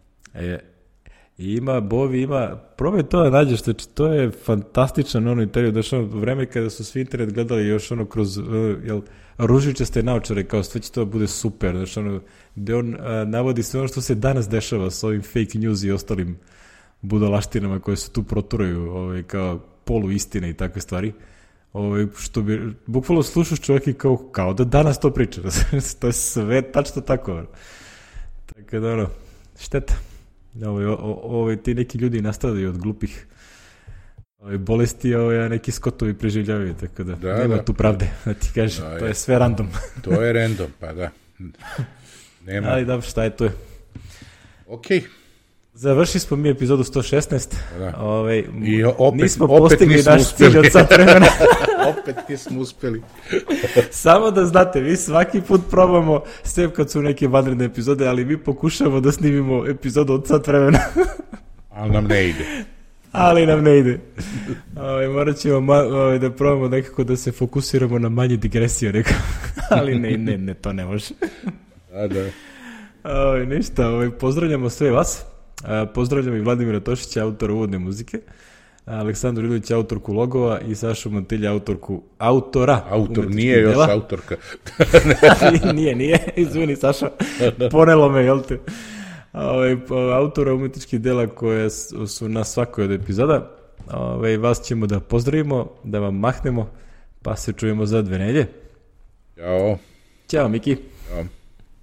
I Bovi probaj to da nađeš, znači to je fantastičan intervju, vreme kada su svi internet gledali još kroz ružičaste naočare, kao sve će to bude super, znači gde on navodi sve ono što se danas dešava s ovim fake news i ostalim budalaštinama koje se tu proturaju, kao poluistine i takve stvari, što bi, bukvalno slušaš čovjek i kao da danas to priča, to je sve tačno tako, tako da šteta. Ti neki ljudi nastradaju od glupih bolesti, a neki skotovi preživljavaju, tako da nema tu pravde, da ti kažem, to je sve random. To je random, pa da. Nema. Ali dobro, šta je to? Okej. Završili smo mi epizodu 116. I nismo postigli naš cilj od sat vremena. Opet nismo uspeli. Samo da znate, mi svaki put probamo, sve kad su neke vanredne epizode, ali mi pokušamo da snimimo epizodu od sat vremena. Ali nam ne ide. Morat ćemo da probamo nekako da se fokusiramo na manje digresije, ali ne, to ne može. Da. Ništa, pozdravljamo sve vas. Pozdravljam i Vladimira Tošića, autora uvodne muzike, Aleksandru Ilića, autorku logova i Sašu Mantilja, autora. Autor nije još dela. Autorka. Nije, izvini Saša, ponelo me, jel te? Autora umetničkih dela koje su na svakoj od epizoda. Vas ćemo da pozdravimo, da vam mahnemo, pa se čujemo za 2 nedelje. Ćao. Ćao, Miki. Ćao.